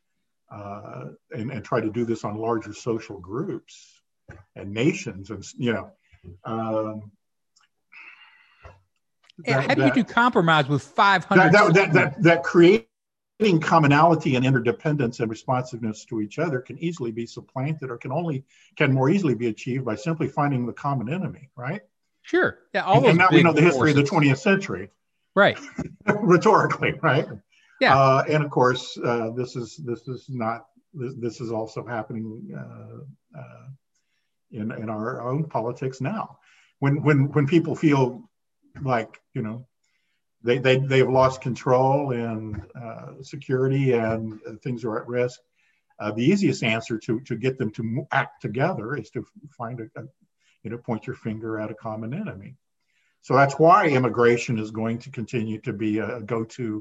and try to do this on larger social groups and nations, and how do you do compromise with 500? That creating commonality and interdependence and responsiveness to each other can easily be supplanted, or can more easily be achieved by simply finding the common enemy, right? Sure. Yeah. And now we know the history of the 20th century, right? Rhetorically, right? Yeah. And of course, this is also happening in our own politics now. When people feel like they've lost control and security and things are at risk, the easiest answer to get them to act together is to find point your finger at a common enemy. So that's why immigration is going to continue to be a go-to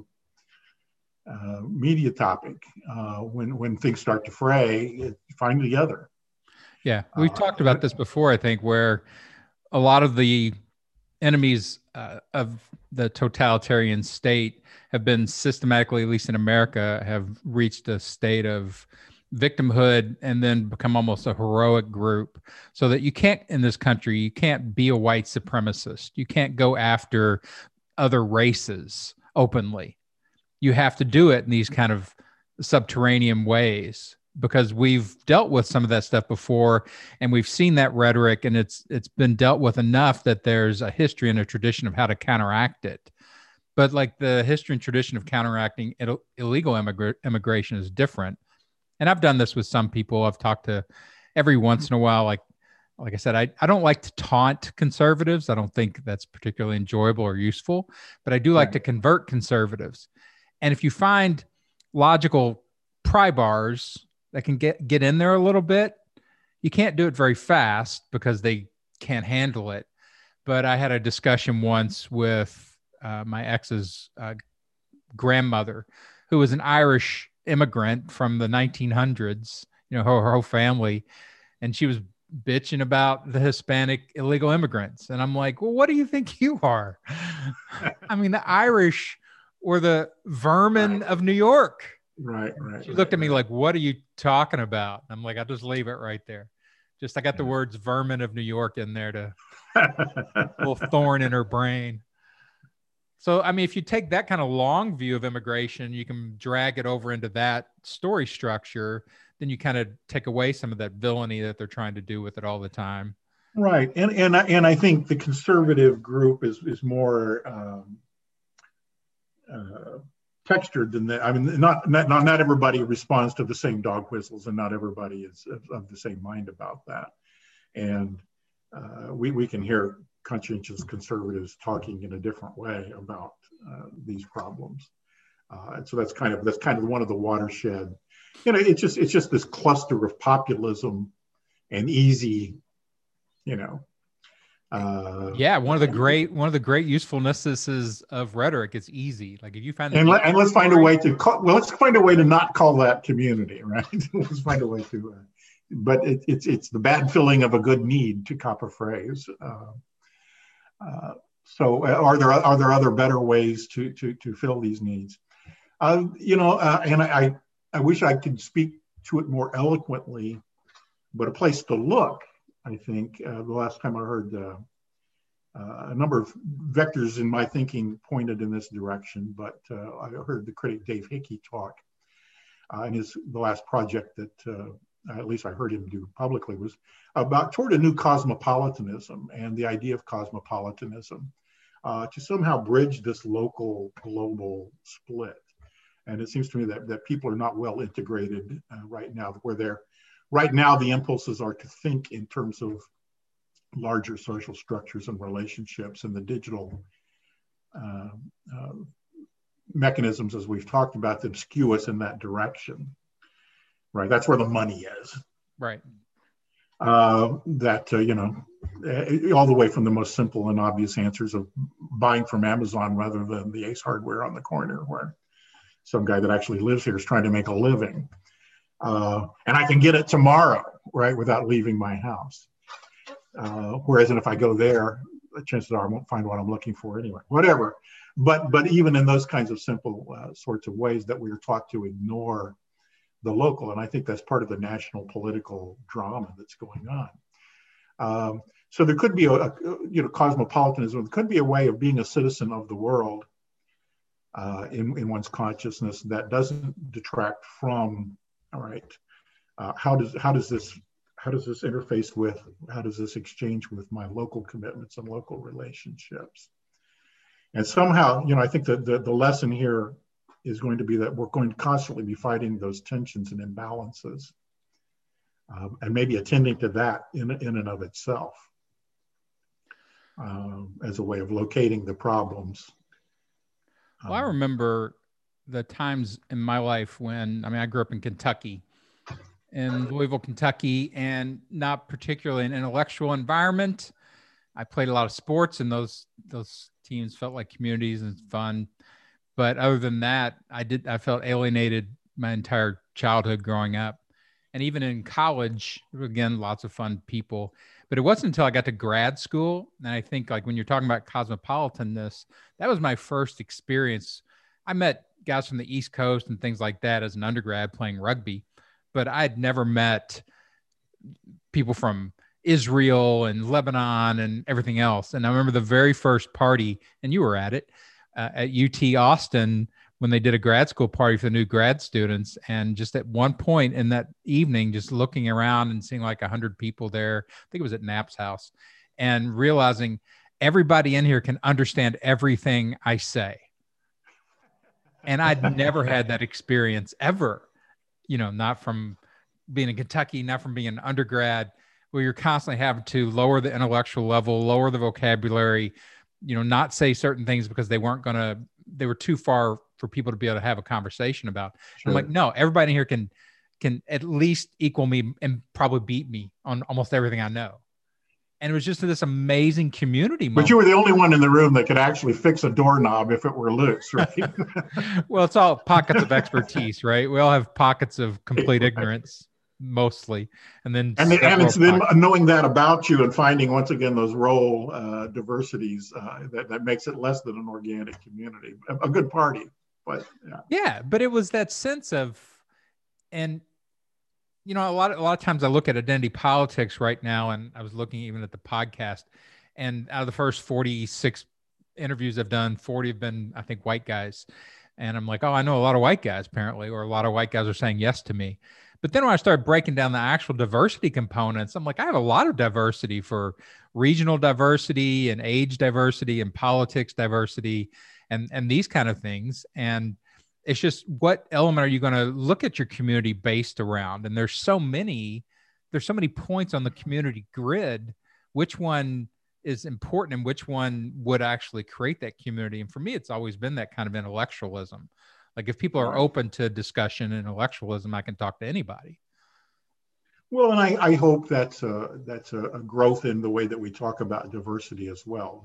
media topic when things start to fray. Find the other. Yeah, we've talked about this before, I think, where a lot of the enemies of the totalitarian state have been systematically, at least in America, have reached a state of victimhood and then become almost a heroic group, so that you can't, in this country, you can't be a white supremacist. You can't go after other races openly. You have to do it in these kind of subterranean ways, because we've dealt with some of that stuff before, and we've seen that rhetoric, and it's been dealt with enough that there's a history and a tradition of how to counteract it. But like the history and tradition of counteracting illegal immigration is different. And I've done this with some people. I've talked to every once in a while, like I said, I don't like to taunt conservatives. I don't think that's particularly enjoyable or useful, but I do like to convert conservatives. And if you find logical pry bars that can get in there a little bit, you can't do it very fast because they can't handle it. But I had a discussion once with my ex's grandmother, who was an Irish immigrant from the 1900s, her whole family. And she was bitching about the Hispanic illegal immigrants. And I'm like, well, what do you think you are? I mean, the Irish or the vermin of New York. Right. She looked at me like, what are you talking about? I'm like, I'll just leave it right there. I got the words vermin of New York in there to a little thorn in her brain. So, I mean, if you take that kind of long view of immigration, you can drag it over into that story structure, then you kind of take away some of that villainy that they're trying to do with it all the time. Right. And I think the conservative group is more textured than that. I mean, not everybody responds to the same dog whistles, and not everybody is of the same mind about that. And we can hear conscientious conservatives talking in a different way about these problems. And so that's kind of one of the watershed. It's just this cluster of populism and easy, one of the great usefulnesses of rhetoric is easy. Like if you find let's find a way to not call that community, right? Let's find a way to. But it's the bad filling of a good need, to cop a phrase. So are there other better ways to fill these needs? And I wish I could speak to it more eloquently, but a place to look, I think, the last time I heard a number of vectors in my thinking pointed in this direction, but I heard the critic Dave Hickey talk in the last project that at least I heard him do publicly, was toward a new cosmopolitanism and the idea of cosmopolitanism to somehow bridge this local global split. And it seems to me that people are not well integrated right now, right now the impulses are to think in terms of larger social structures and relationships, and the digital mechanisms, as we've talked about, that skew us in that direction. Right, that's where the money is. Right. All the way from the most simple and obvious answers of buying from Amazon rather than the Ace Hardware on the corner, where some guy that actually lives here is trying to make a living, and I can get it tomorrow, right, without leaving my house. Whereas, and if I go there, the chances are I won't find what I'm looking for anyway. Whatever. But even in those kinds of simple sorts of ways that we are taught to ignore the local, and I think that's part of the national political drama that's going on. So there could be a cosmopolitanism. There could be a way of being a citizen of the world in one's consciousness that doesn't detract from. All right, how does this interface with? How does this exchange with my local commitments and local relationships? And somehow, I think that the lesson here is going to be that we're going to constantly be fighting those tensions and imbalances, and maybe attending to that in and of itself as a way of locating the problems. Well, I remember the times in my life when, I grew up in Kentucky, in Louisville, Kentucky, and not particularly an intellectual environment. I played a lot of sports, and those teams felt like communities and fun. But other than that, I felt alienated my entire childhood growing up. And even in college, again, lots of fun people. But it wasn't until I got to grad school, and I think like when you're talking about cosmopolitanness, that was my first experience. I met guys from the East Coast and things like that as an undergrad playing rugby, but I'd never met people from Israel and Lebanon and everything else. And I remember the very first party, and you were at it, at UT Austin, when they did a grad school party for the new grad students. And just at one point in that evening, just looking around and seeing like 100 people there, I think it was at Knapp's house, and realizing everybody in here can understand everything I say. And I'd never had that experience ever, not from being in Kentucky, not from being an undergrad, where you're constantly having to lower the intellectual level, lower the vocabulary, not say certain things because they were too far for people to be able to have a conversation about. Sure. I'm like, no, everybody here can at least equal me and probably beat me on almost everything I know. And it was just this amazing community moment. But you were the only one in the room that could actually fix a doorknob if it were loose, right? Well, it's all pockets of expertise, right? We all have pockets of complete ignorance, mostly. And it's then knowing that about you and finding, once again, those role diversities that makes it less than an organic community. A good party, but yeah. Yeah, but it was that sense of, and a lot of times I look at identity politics right now, and I was looking even at the podcast, and out of the first 46 interviews I've done, 40 have been, I think, white guys. And I'm like, oh, I know a lot of white guys, apparently, or a lot of white guys are saying yes to me. But then when I started breaking down the actual diversity components, I'm like, I have a lot of diversity for regional diversity and age diversity and politics diversity and these kind of things. And it's just, what element are you going to look at your community based around? And there's so many points on the community grid. Which one is important and which one would actually create that community? And for me, it's always been that kind of intellectualism. Like if people are open to discussion and intellectualism, I can talk to anybody. Well, and I hope that's a growth in the way that we talk about diversity as well.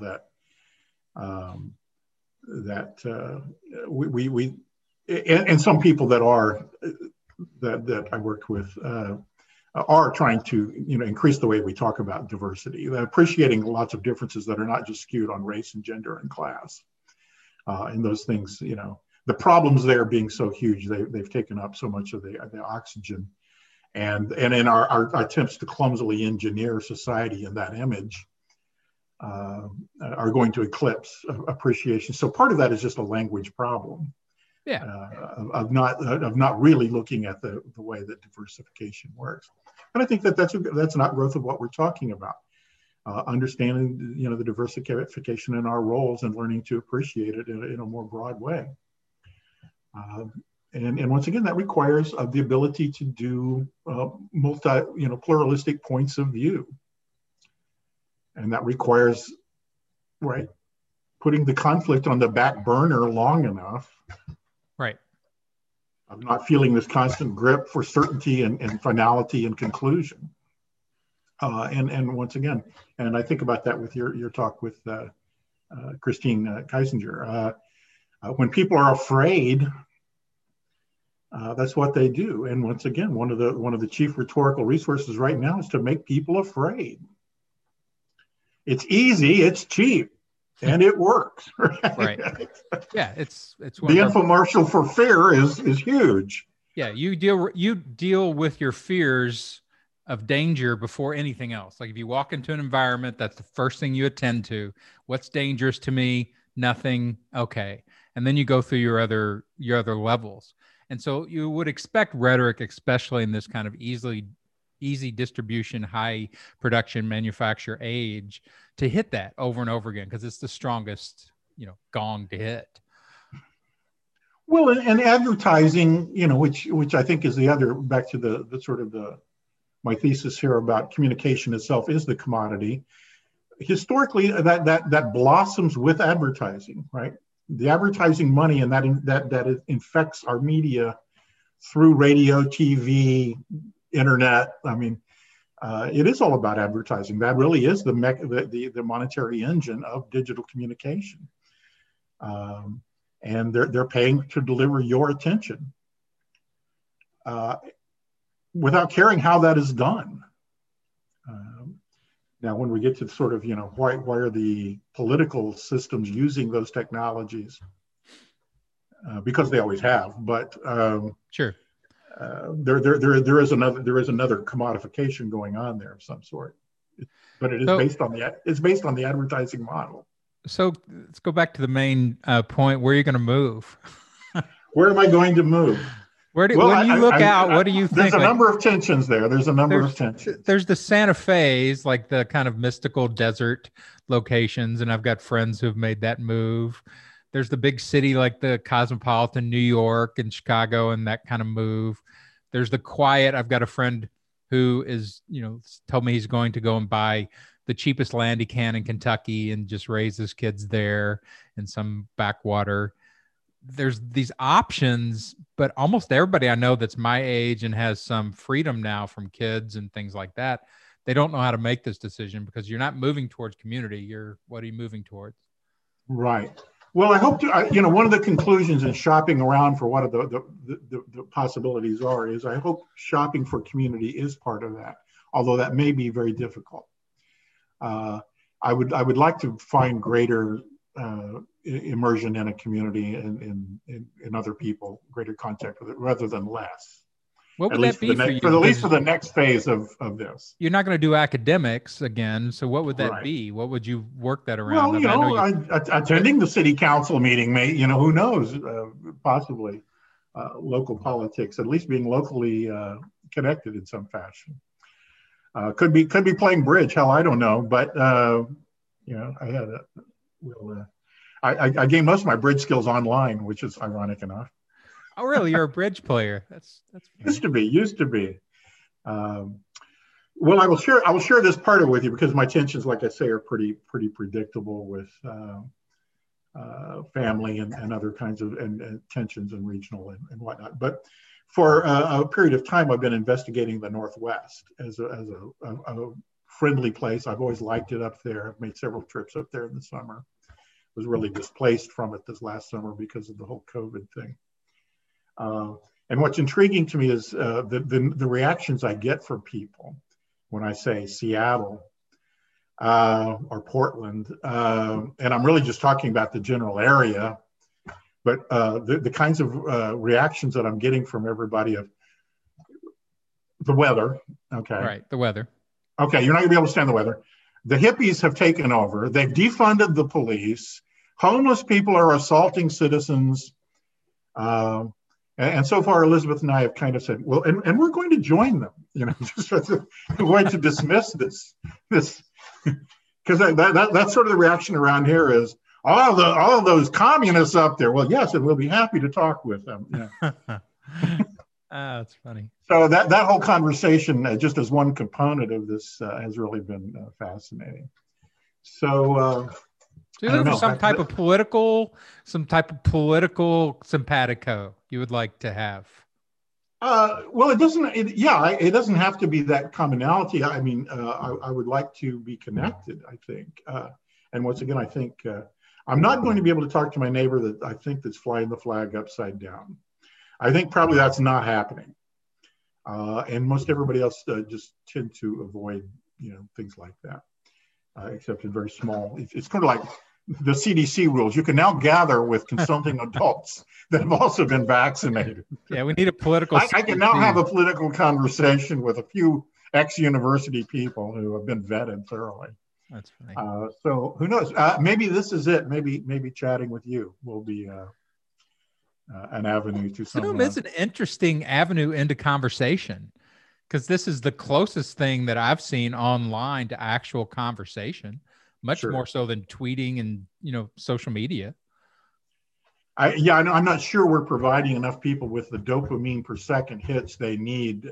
We and some people that I worked with are trying to increase the way we talk about diversity, appreciating lots of differences that are not just skewed on race and gender and class, and those things. The problems there being so huge, they've taken up so much of the oxygen, and in our attempts to clumsily engineer society in that image are going to eclipse appreciation. So part of that is just a language problem. Yeah. Of not really looking at the way that diversification works, and I think that's not growth of what we're talking about. Understanding the diversification in our roles and learning to appreciate it in a more broad way. And once again, that requires the ability to do pluralistic points of view. And that requires, right, putting the conflict on the back burner long enough. Right. Of not feeling this constant grip for certainty and finality and conclusion. And once again, and I think about that with your talk with Christine Kiesinger. When people are afraid, that's what they do. And once again, one of the chief rhetorical resources right now is to make people afraid. It's easy, it's cheap, and it works. Right. Yeah, it's the infomercial for fear is huge. Yeah, you deal with your fears of danger before anything else. Like if you walk into an environment, that's the first thing you attend to. What's dangerous to me? Nothing. Okay. And then you go through your other levels. And so you would expect rhetoric, especially in this kind of easy distribution, high production manufacture age, to hit that over and over again, because it's the strongest, gong to hit. Well, and advertising, which I think is the other, back to the sort of my thesis here about communication itself is the commodity. Historically, that blossoms with advertising, right? The advertising money, and that it infects our media through radio, TV, internet. I mean, it is all about advertising. That really is the monetary engine of digital communication. And they're paying to deliver your attention without caring how that is done. Now, when we get to sort of, why are the political systems using those technologies? Because they always have, but sure, there is another commodification going on there of some sort, but it is based on the advertising model. So let's go back to the main point. Where are you going to move? Where am I going to move? When you look out, what do you think? There's a number of tensions there. There's the Santa Fe's, like the kind of mystical desert locations, and I've got friends who've made that move. There's the big city like the cosmopolitan New York and Chicago and that kind of move. There's the quiet. I've got a friend who is, told me he's going to go and buy the cheapest land he can in Kentucky and just raise his kids there in some backwater. There's these options, but almost everybody I know that's my age and has some freedom now from kids and things like that, they don't know how to make this decision because you're not moving towards community. What are you moving towards? Right. Well, I hope to, one of the conclusions in shopping around for what the possibilities are is I hope shopping for community is part of that, although that may be very difficult. I would like to find greater immersion in a community and in other people, greater contact with it rather than less. What would that be for you? At least for the next phase of this. You're not going to do academics again, so what would that be? What would you work that around? Well, attending the city council meeting may, who knows, possibly local politics, at least being locally connected in some fashion. Could be playing bridge. Hell, I don't know, but I gained most of my bridge skills online, which is ironic enough. Oh, really? You're a bridge player? That's funny. Used to be. Well, I will share this part of it with you because my tensions, like I say, are pretty predictable with family and other kinds of and tensions and regional and whatnot. But for a period of time, I've been investigating the Northwest as a friendly place. I've always liked it up there. I've made several trips up there in the summer. Was really displaced from it this last summer because of the whole COVID thing. And what's intriguing to me is the reactions I get from people when I say Seattle or Portland, and I'm really just talking about the general area, but the kinds of reactions that I'm getting from everybody of the weather. Okay. Right, the weather. Okay, you're not gonna be able to stand the weather. The hippies have taken over. They've defunded the police. Homeless people are assaulting citizens. And so far, Elizabeth and I have kind of said, well, and we're going to join them, just we're going to dismiss this, because that's sort of the reaction around here is all of those communists up there. Well, yes, and we'll be happy to talk with them. Yeah. That's funny. So that whole conversation, just as one component of this, has really been fascinating. So So you're I don't looking for know. some type of political simpatico you would like to have. Well, it doesn't. It doesn't have to be that commonality. I mean, I would like to be connected. I think, and once again, I think I'm not going to be able to talk to my neighbor that I think that's flying the flag upside down. I think probably that's not happening, and most everybody else just tend to avoid, things like that, except in very small. It's kind of like the CDC rules. You can now gather with consulting adults that have also been vaccinated. Yeah, we need a political. I can now have a political conversation with a few ex-university people who have been vetted thoroughly. That's funny. So who knows? Maybe this is it. Maybe chatting with you will be an avenue to some. Zoom is an interesting avenue into conversation, because this is the closest thing that I've seen online to actual conversation, much more so than tweeting and social media. I'm not sure we're providing enough people with the dopamine per second hits they need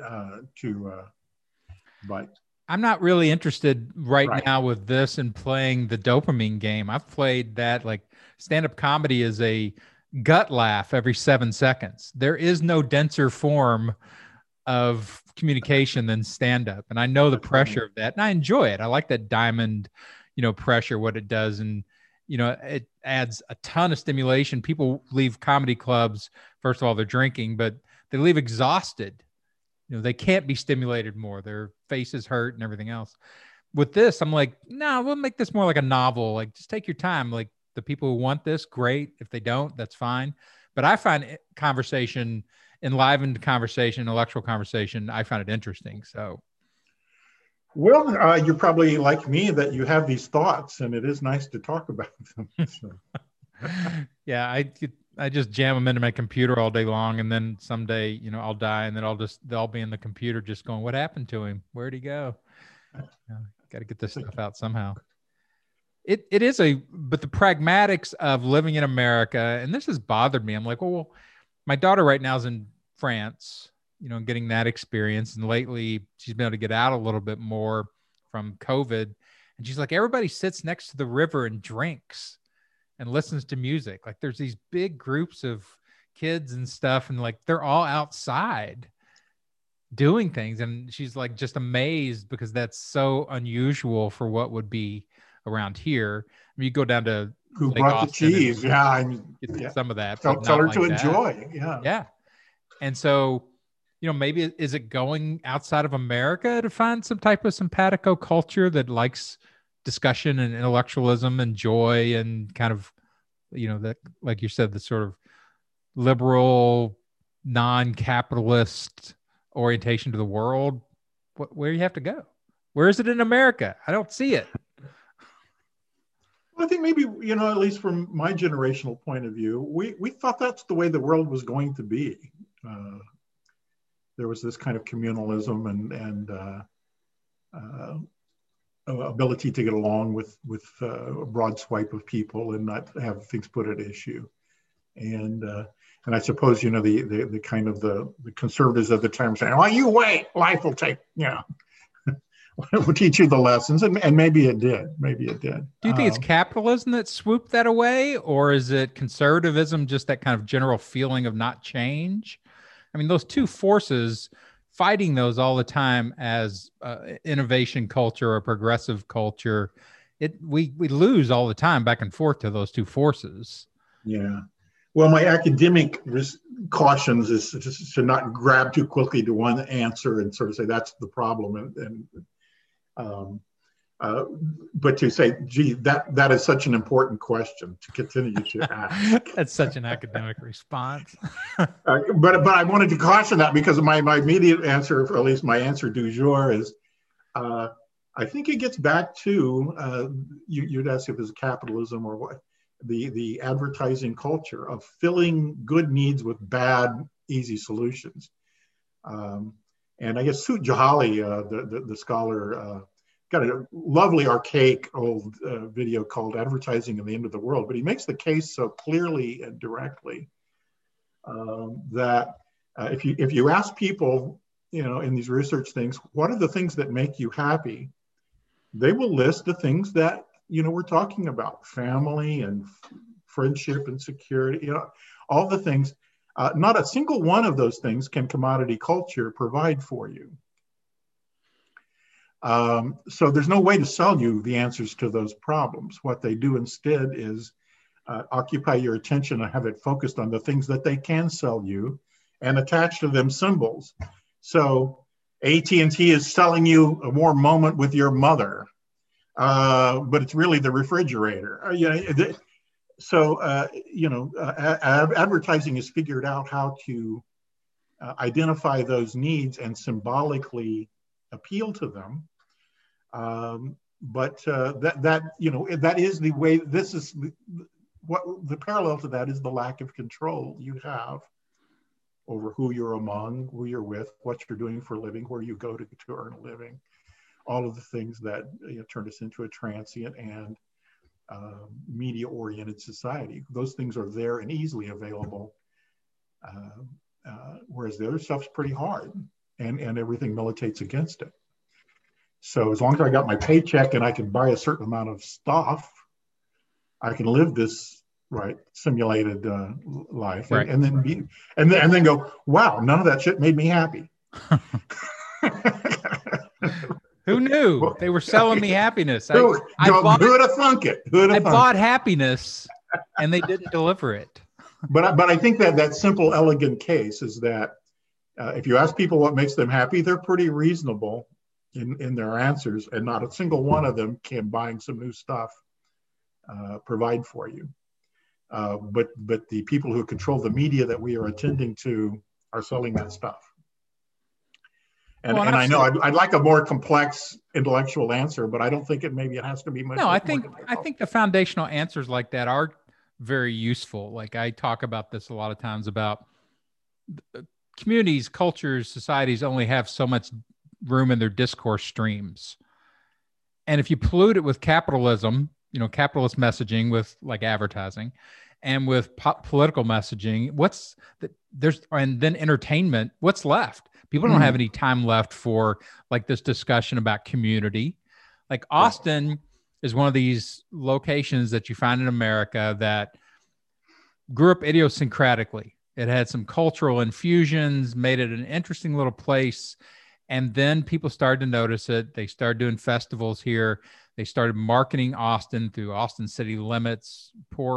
but I'm not really interested right now with this and playing the dopamine game. I've played that. Like, stand-up comedy is a gut laugh every 7 seconds. There is no denser form of communication than stand-up. And I know the pressure of that, and I enjoy it. I like that diamond, pressure, what it does. And, it adds a ton of stimulation. People leave comedy clubs. First of all, they're drinking, but they leave exhausted. They can't be stimulated more. Their faces hurt and everything else. With this, I'm like, no, we'll make this more like a novel. Like, just take your time. Like, the people who want this, great. If they don't, that's fine. But I find conversation, enlivened conversation, intellectual conversation, I find it interesting. So, well, you're probably like me, that you have these thoughts, and it is nice to talk about them. So. Yeah, I just jam them into my computer all day long, and then someday, I'll die, and then they'll be in the computer just going, "What happened to him? Where'd he go?" Got to get this stuff out somehow. It is but the pragmatics of living in America, and this has bothered me. I'm like, well, my daughter right now is in France, and getting that experience. And lately she's been able to get out a little bit more from COVID. And she's like, everybody sits next to the river and drinks and listens to music. Like, there's these big groups of kids and stuff, and like, they're all outside doing things. And she's like, just amazed, because that's so unusual for what would be around here. I mean, you go down to who Lake brought Austin, the cheese, get some of that. Tell her to enjoy. Yeah. And so, maybe is it going outside of America to find some type of simpatico culture that likes discussion and intellectualism and joy and kind of, that, like you said, the sort of liberal, non-capitalist orientation to the world? Where do you have to go? Where is it in America? I don't see it. I think maybe, at least from my generational point of view, we thought that's the way the world was going to be. There was this kind of communalism and ability to get along with a broad swipe of people and not have things put at issue. And I suppose, the kind of the conservatives of the time saying, "Oh, you wait, life will take, will teach you the lessons," and maybe it did. Maybe it did. Do you think it's capitalism that swooped that away, or is it conservatism, just that kind of general feeling of not change? I mean, those two forces, fighting those all the time as innovation culture or progressive culture, we lose all the time back and forth to those two forces. Yeah. Well, my academic cautions is just to not grab too quickly to one answer and sort of say that's the problem, but to say, gee, that is such an important question to continue to ask. That's such an academic response. But I wanted to caution that, because my immediate answer, or at least my answer du jour, is I think it gets back to you'd ask if it's capitalism or what. The advertising culture of filling good needs with bad, easy solutions. And I guess Sut Johali, the scholar, got a lovely archaic old video called "Advertising and the End of the World," but he makes the case so clearly and directly that if you ask people, in these research things, what are the things that make you happy, they will list the things that we're talking about family and friendship and security, all the things. Not a single one of those things can commodity culture provide for you. So there's no way to sell you the answers to those problems. What they do instead is occupy your attention and have it focused on the things that they can sell you and attach to them symbols. So AT&T is selling you a warm moment with your mother, but it's really the refrigerator. Advertising has figured out how to identify those needs and symbolically appeal to them. That is the way. This is what the parallel to that is the lack of control you have over who you're among, who you're with, what you're doing for a living, where you go to earn a living, all of the things that turn us into a transient and media-oriented society. Those things are there and easily available, whereas the other stuff's pretty hard, and everything militates against it. So as long as I got my paycheck and I can buy a certain amount of stuff, I can live this simulated life, right. and then go, wow, none of that shit made me happy. Who knew they were selling me happiness? Who'd have thunk it? I bought happiness, and they didn't deliver it. But I think that simple, elegant case is that if you ask people what makes them happy, they're pretty reasonable in their answers, and not a single one of them can buying some new stuff provide for you. But the people who control the media that we are attending to are selling that stuff. And I know I'd like a more complex intellectual answer, but I don't think it has to be much. No, I think the foundational answers like that are very useful. Like I talk about this a lot of times about communities, cultures, societies only have so much room in their discourse streams. And if you pollute it with capitalism, capitalist messaging with like advertising and with political messaging, and then entertainment, what's left? People don't have any time left for like this discussion about community. Like Austin is one of these locations that you find in America that grew up idiosyncratically. It had some cultural infusions, made it an interesting little place. And then people started to notice it. They started doing festivals here. They started marketing Austin through Austin City Limits.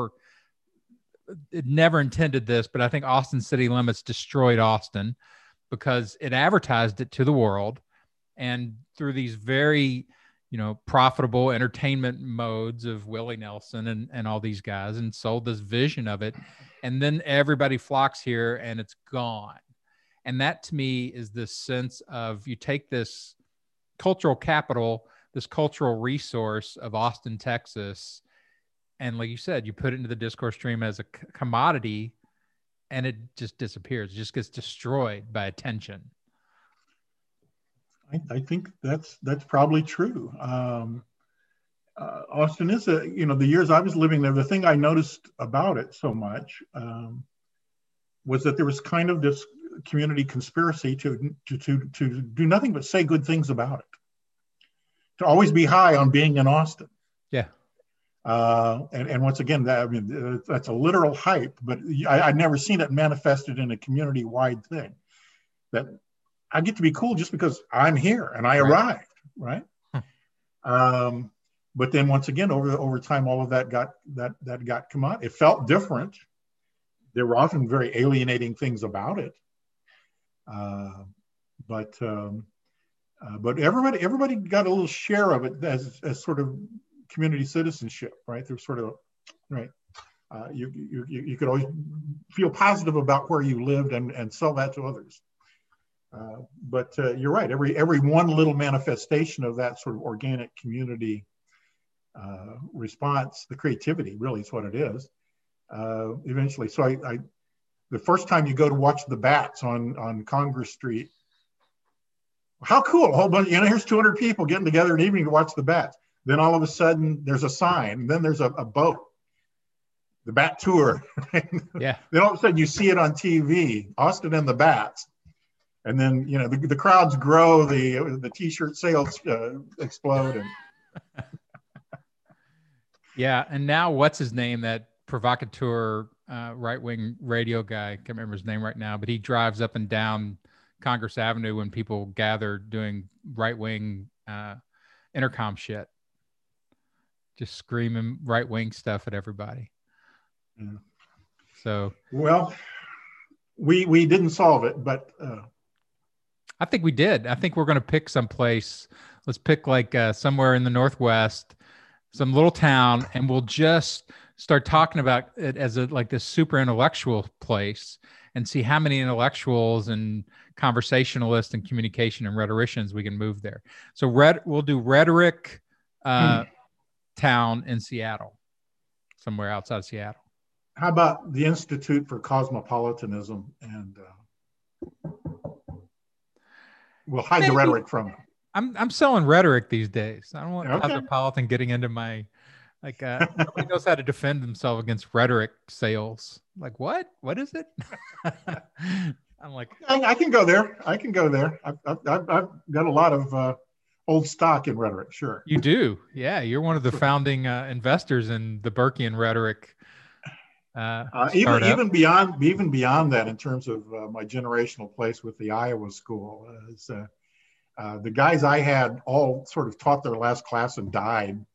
It never intended this, but I think Austin City Limits destroyed Austin because it advertised it to the world, and through these very, profitable entertainment modes of Willie Nelson and all these guys, and sold this vision of it. And then everybody flocks here and it's gone. And that to me is this sense of you take this cultural capital, this cultural resource of Austin, Texas, and like you said, you put it into the discourse stream as a commodity, and it just disappears. It just gets destroyed by attention. I think that's probably true. Austin is the years I was living there, the thing I noticed about it so much was that there was kind of this community conspiracy to do nothing but say good things about it, to always be high on being in Austin. Yeah. And once again, that's a literal hype, but I'd never seen it manifested in a community-wide thing. That I get to be cool just because I'm here and I arrived, right? But then once again, over time, all of that got come out. It felt different. There were often very alienating things about it, but everybody got a little share of it as sort of community citizenship, right? There's sort of right. You could always feel positive about where you lived and sell that to others. But you're right. Every one little manifestation of that sort of organic community response, the creativity really is what it is. Eventually, so I the first time you go to watch the bats on Congress Street, how cool! A whole bunch, here's 200 people getting together in the evening to watch the bats. Then all of a sudden, there's a sign. And then there's a boat, the Bat Tour. Yeah. Then all of a sudden, you see it on TV, Austin and the Bats. And then the crowds grow, the T-shirt sales explode. And Yeah, and now what's his name? That provocateur, right-wing radio guy. Can't remember his name right now, but he drives up and down Congress Avenue when people gather doing right-wing intercom shit, just screaming right-wing stuff at everybody. Yeah. So, well, we didn't solve it, but I think we did. I think we're going to pick some place. Let's pick like somewhere in the Northwest, some little town, and we'll just start talking about it as like this super intellectual place, and see how many intellectuals and conversationalists and communication and rhetoricians we can move there. So we'll do rhetoric town in Seattle, somewhere outside of Seattle. How about the Institute for Cosmopolitanism, and we'll hide the rhetoric from them. I'm selling rhetoric these days. I don't want cosmopolitan getting into my nobody knows how to defend themselves against rhetoric sales. Like what? What is it? I'm like, I can go there. I've got a lot of old stock in rhetoric. Sure. You do. Yeah. You're one of the founding investors in the Burkean rhetoric. Even beyond that, in terms of my generational place with the Iowa school, the guys I had all sort of taught their last class and died.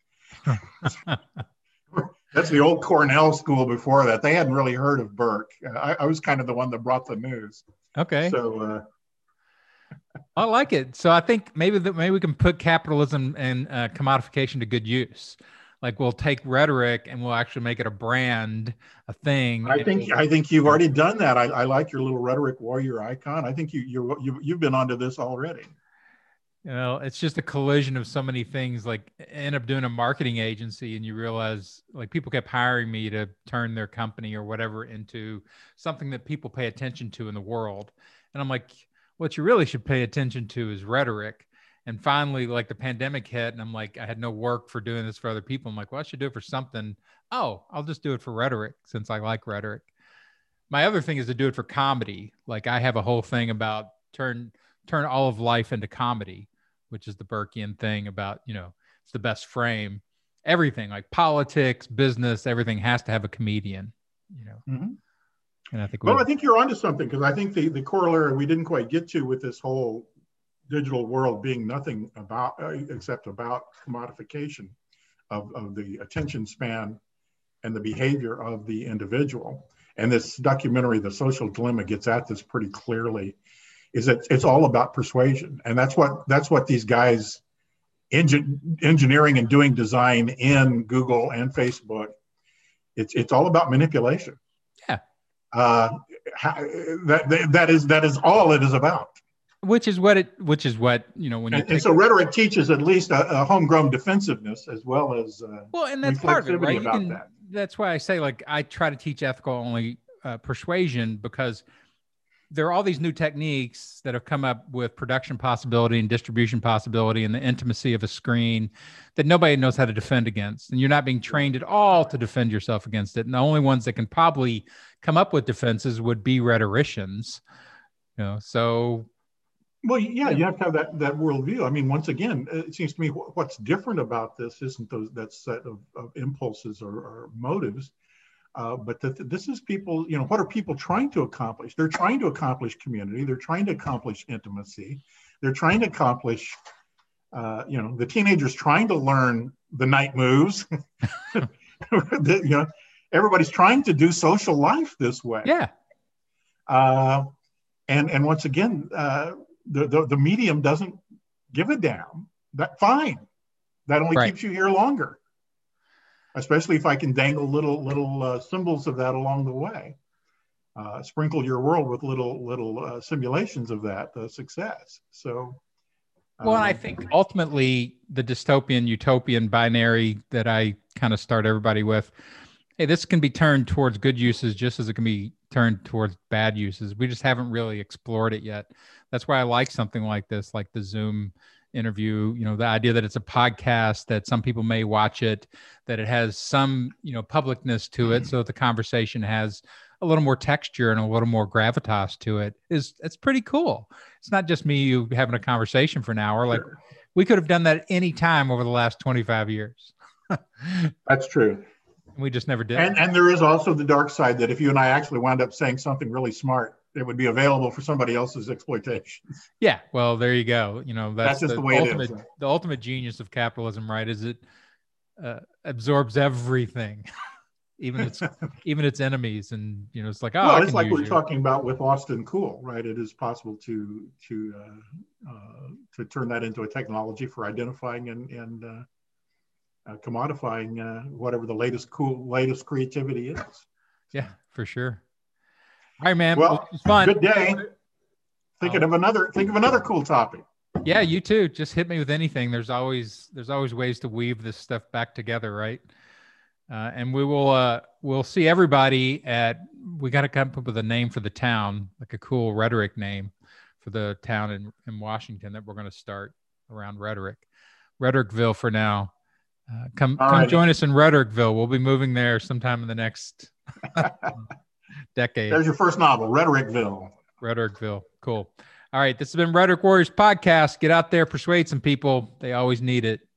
That's the old Cornell school before that. They hadn't really heard of Burke. I was kind of the one that brought the news. Okay. So I like it. So I think maybe we can put capitalism and commodification to good use. Like we'll take rhetoric and we'll actually make it a brand, a thing. I think you've already done that. I like your little rhetoric warrior icon. I think you've been onto this already. You know, it's just a collision of so many things. Like end up doing a marketing agency and you realize like people kept hiring me to turn their company or whatever into something that people pay attention to in the world. And I'm like, what you really should pay attention to is rhetoric. And finally, like the pandemic hit and I'm like, I had no work for doing this for other people. I'm like, well, I should do it for something. Oh, I'll just do it for rhetoric since I like rhetoric. My other thing is to do it for comedy. Like I have a whole thing about turn all of life into comedy, which is the Burkean thing about, it's the best frame. Everything like politics, business, everything has to have a comedian, Mm-hmm. And I think, I think you're onto something, because I think the corollary we didn't quite get to with this whole digital world being nothing except about commodification of the attention span and the behavior of the individual. And this documentary, The Social Dilemma, gets at this pretty clearly. Is that it's all about persuasion, and that's what these guys engineering and doing design in Google and Facebook. It's all about manipulation. Yeah, that is all it is about. Which is what when you and so rhetoric teaches at least a homegrown defensiveness as well as and that's part of it, right? That. That's why I say like I try to teach ethical only persuasion, because there are all these new techniques that have come up with production possibility and distribution possibility and the intimacy of a screen that nobody knows how to defend against. And you're not being trained at all to defend yourself against it. And the only ones that can probably come up with defenses would be rhetoricians. So. Well, yeah, you have to have that worldview. I mean, once again, it seems to me what's different about this isn't that set of impulses or motives. But this is people, what are people trying to accomplish? They're trying to accomplish community. They're trying to accomplish intimacy. They're trying to accomplish, the teenagers trying to learn the night moves. Everybody's trying to do social life this way. Yeah. And once again, the medium doesn't give a damn. That fine. That only keeps you here longer. Especially if I can dangle little symbols of that along the way, sprinkle your world with little simulations of that success. So, I think ultimately the dystopian utopian binary that I kind of start everybody with, hey, this can be turned towards good uses just as it can be turned towards bad uses. We just haven't really explored it yet. That's why I like something like this, like the Zoom interview, the idea that it's a podcast, that some people may watch it, that it has some, publicness to it, so that the conversation has a little more texture and a little more gravitas to it. It's pretty cool. It's not just me, you having a conversation for an hour. Like we could have done that at any time over the last 25 years. That's true. We just never did. And there is also the dark side that if you and I actually wound up saying something really smart, it would be available for somebody else's exploitation. Yeah, well, there you go. That's just the way ultimate, it is. The ultimate genius of capitalism, right? Is it absorbs everything, even its enemies, and it's like, well, it's like we're talking about with Austin Cool, right? It is possible to turn that into a technology for identifying and commodifying whatever the latest creativity is. Yeah, for sure. All right, man. Well, it's fun. Good day. Think of another cool topic. Yeah, you too. Just hit me with anything. There's always ways to weave this stuff back together, right? And we'll see everybody we got to come up with a name for the town, like a cool rhetoric name for the town in Washington that we're going to start around Rhetoricville for now. Come join us in Rhetoricville. We'll be moving there sometime in the next decade. There's your first novel, Rhetoricville. Rhetoricville. Cool. All right. This has been Rhetoric Warriors Podcast. Get out there, persuade some people. They always need it.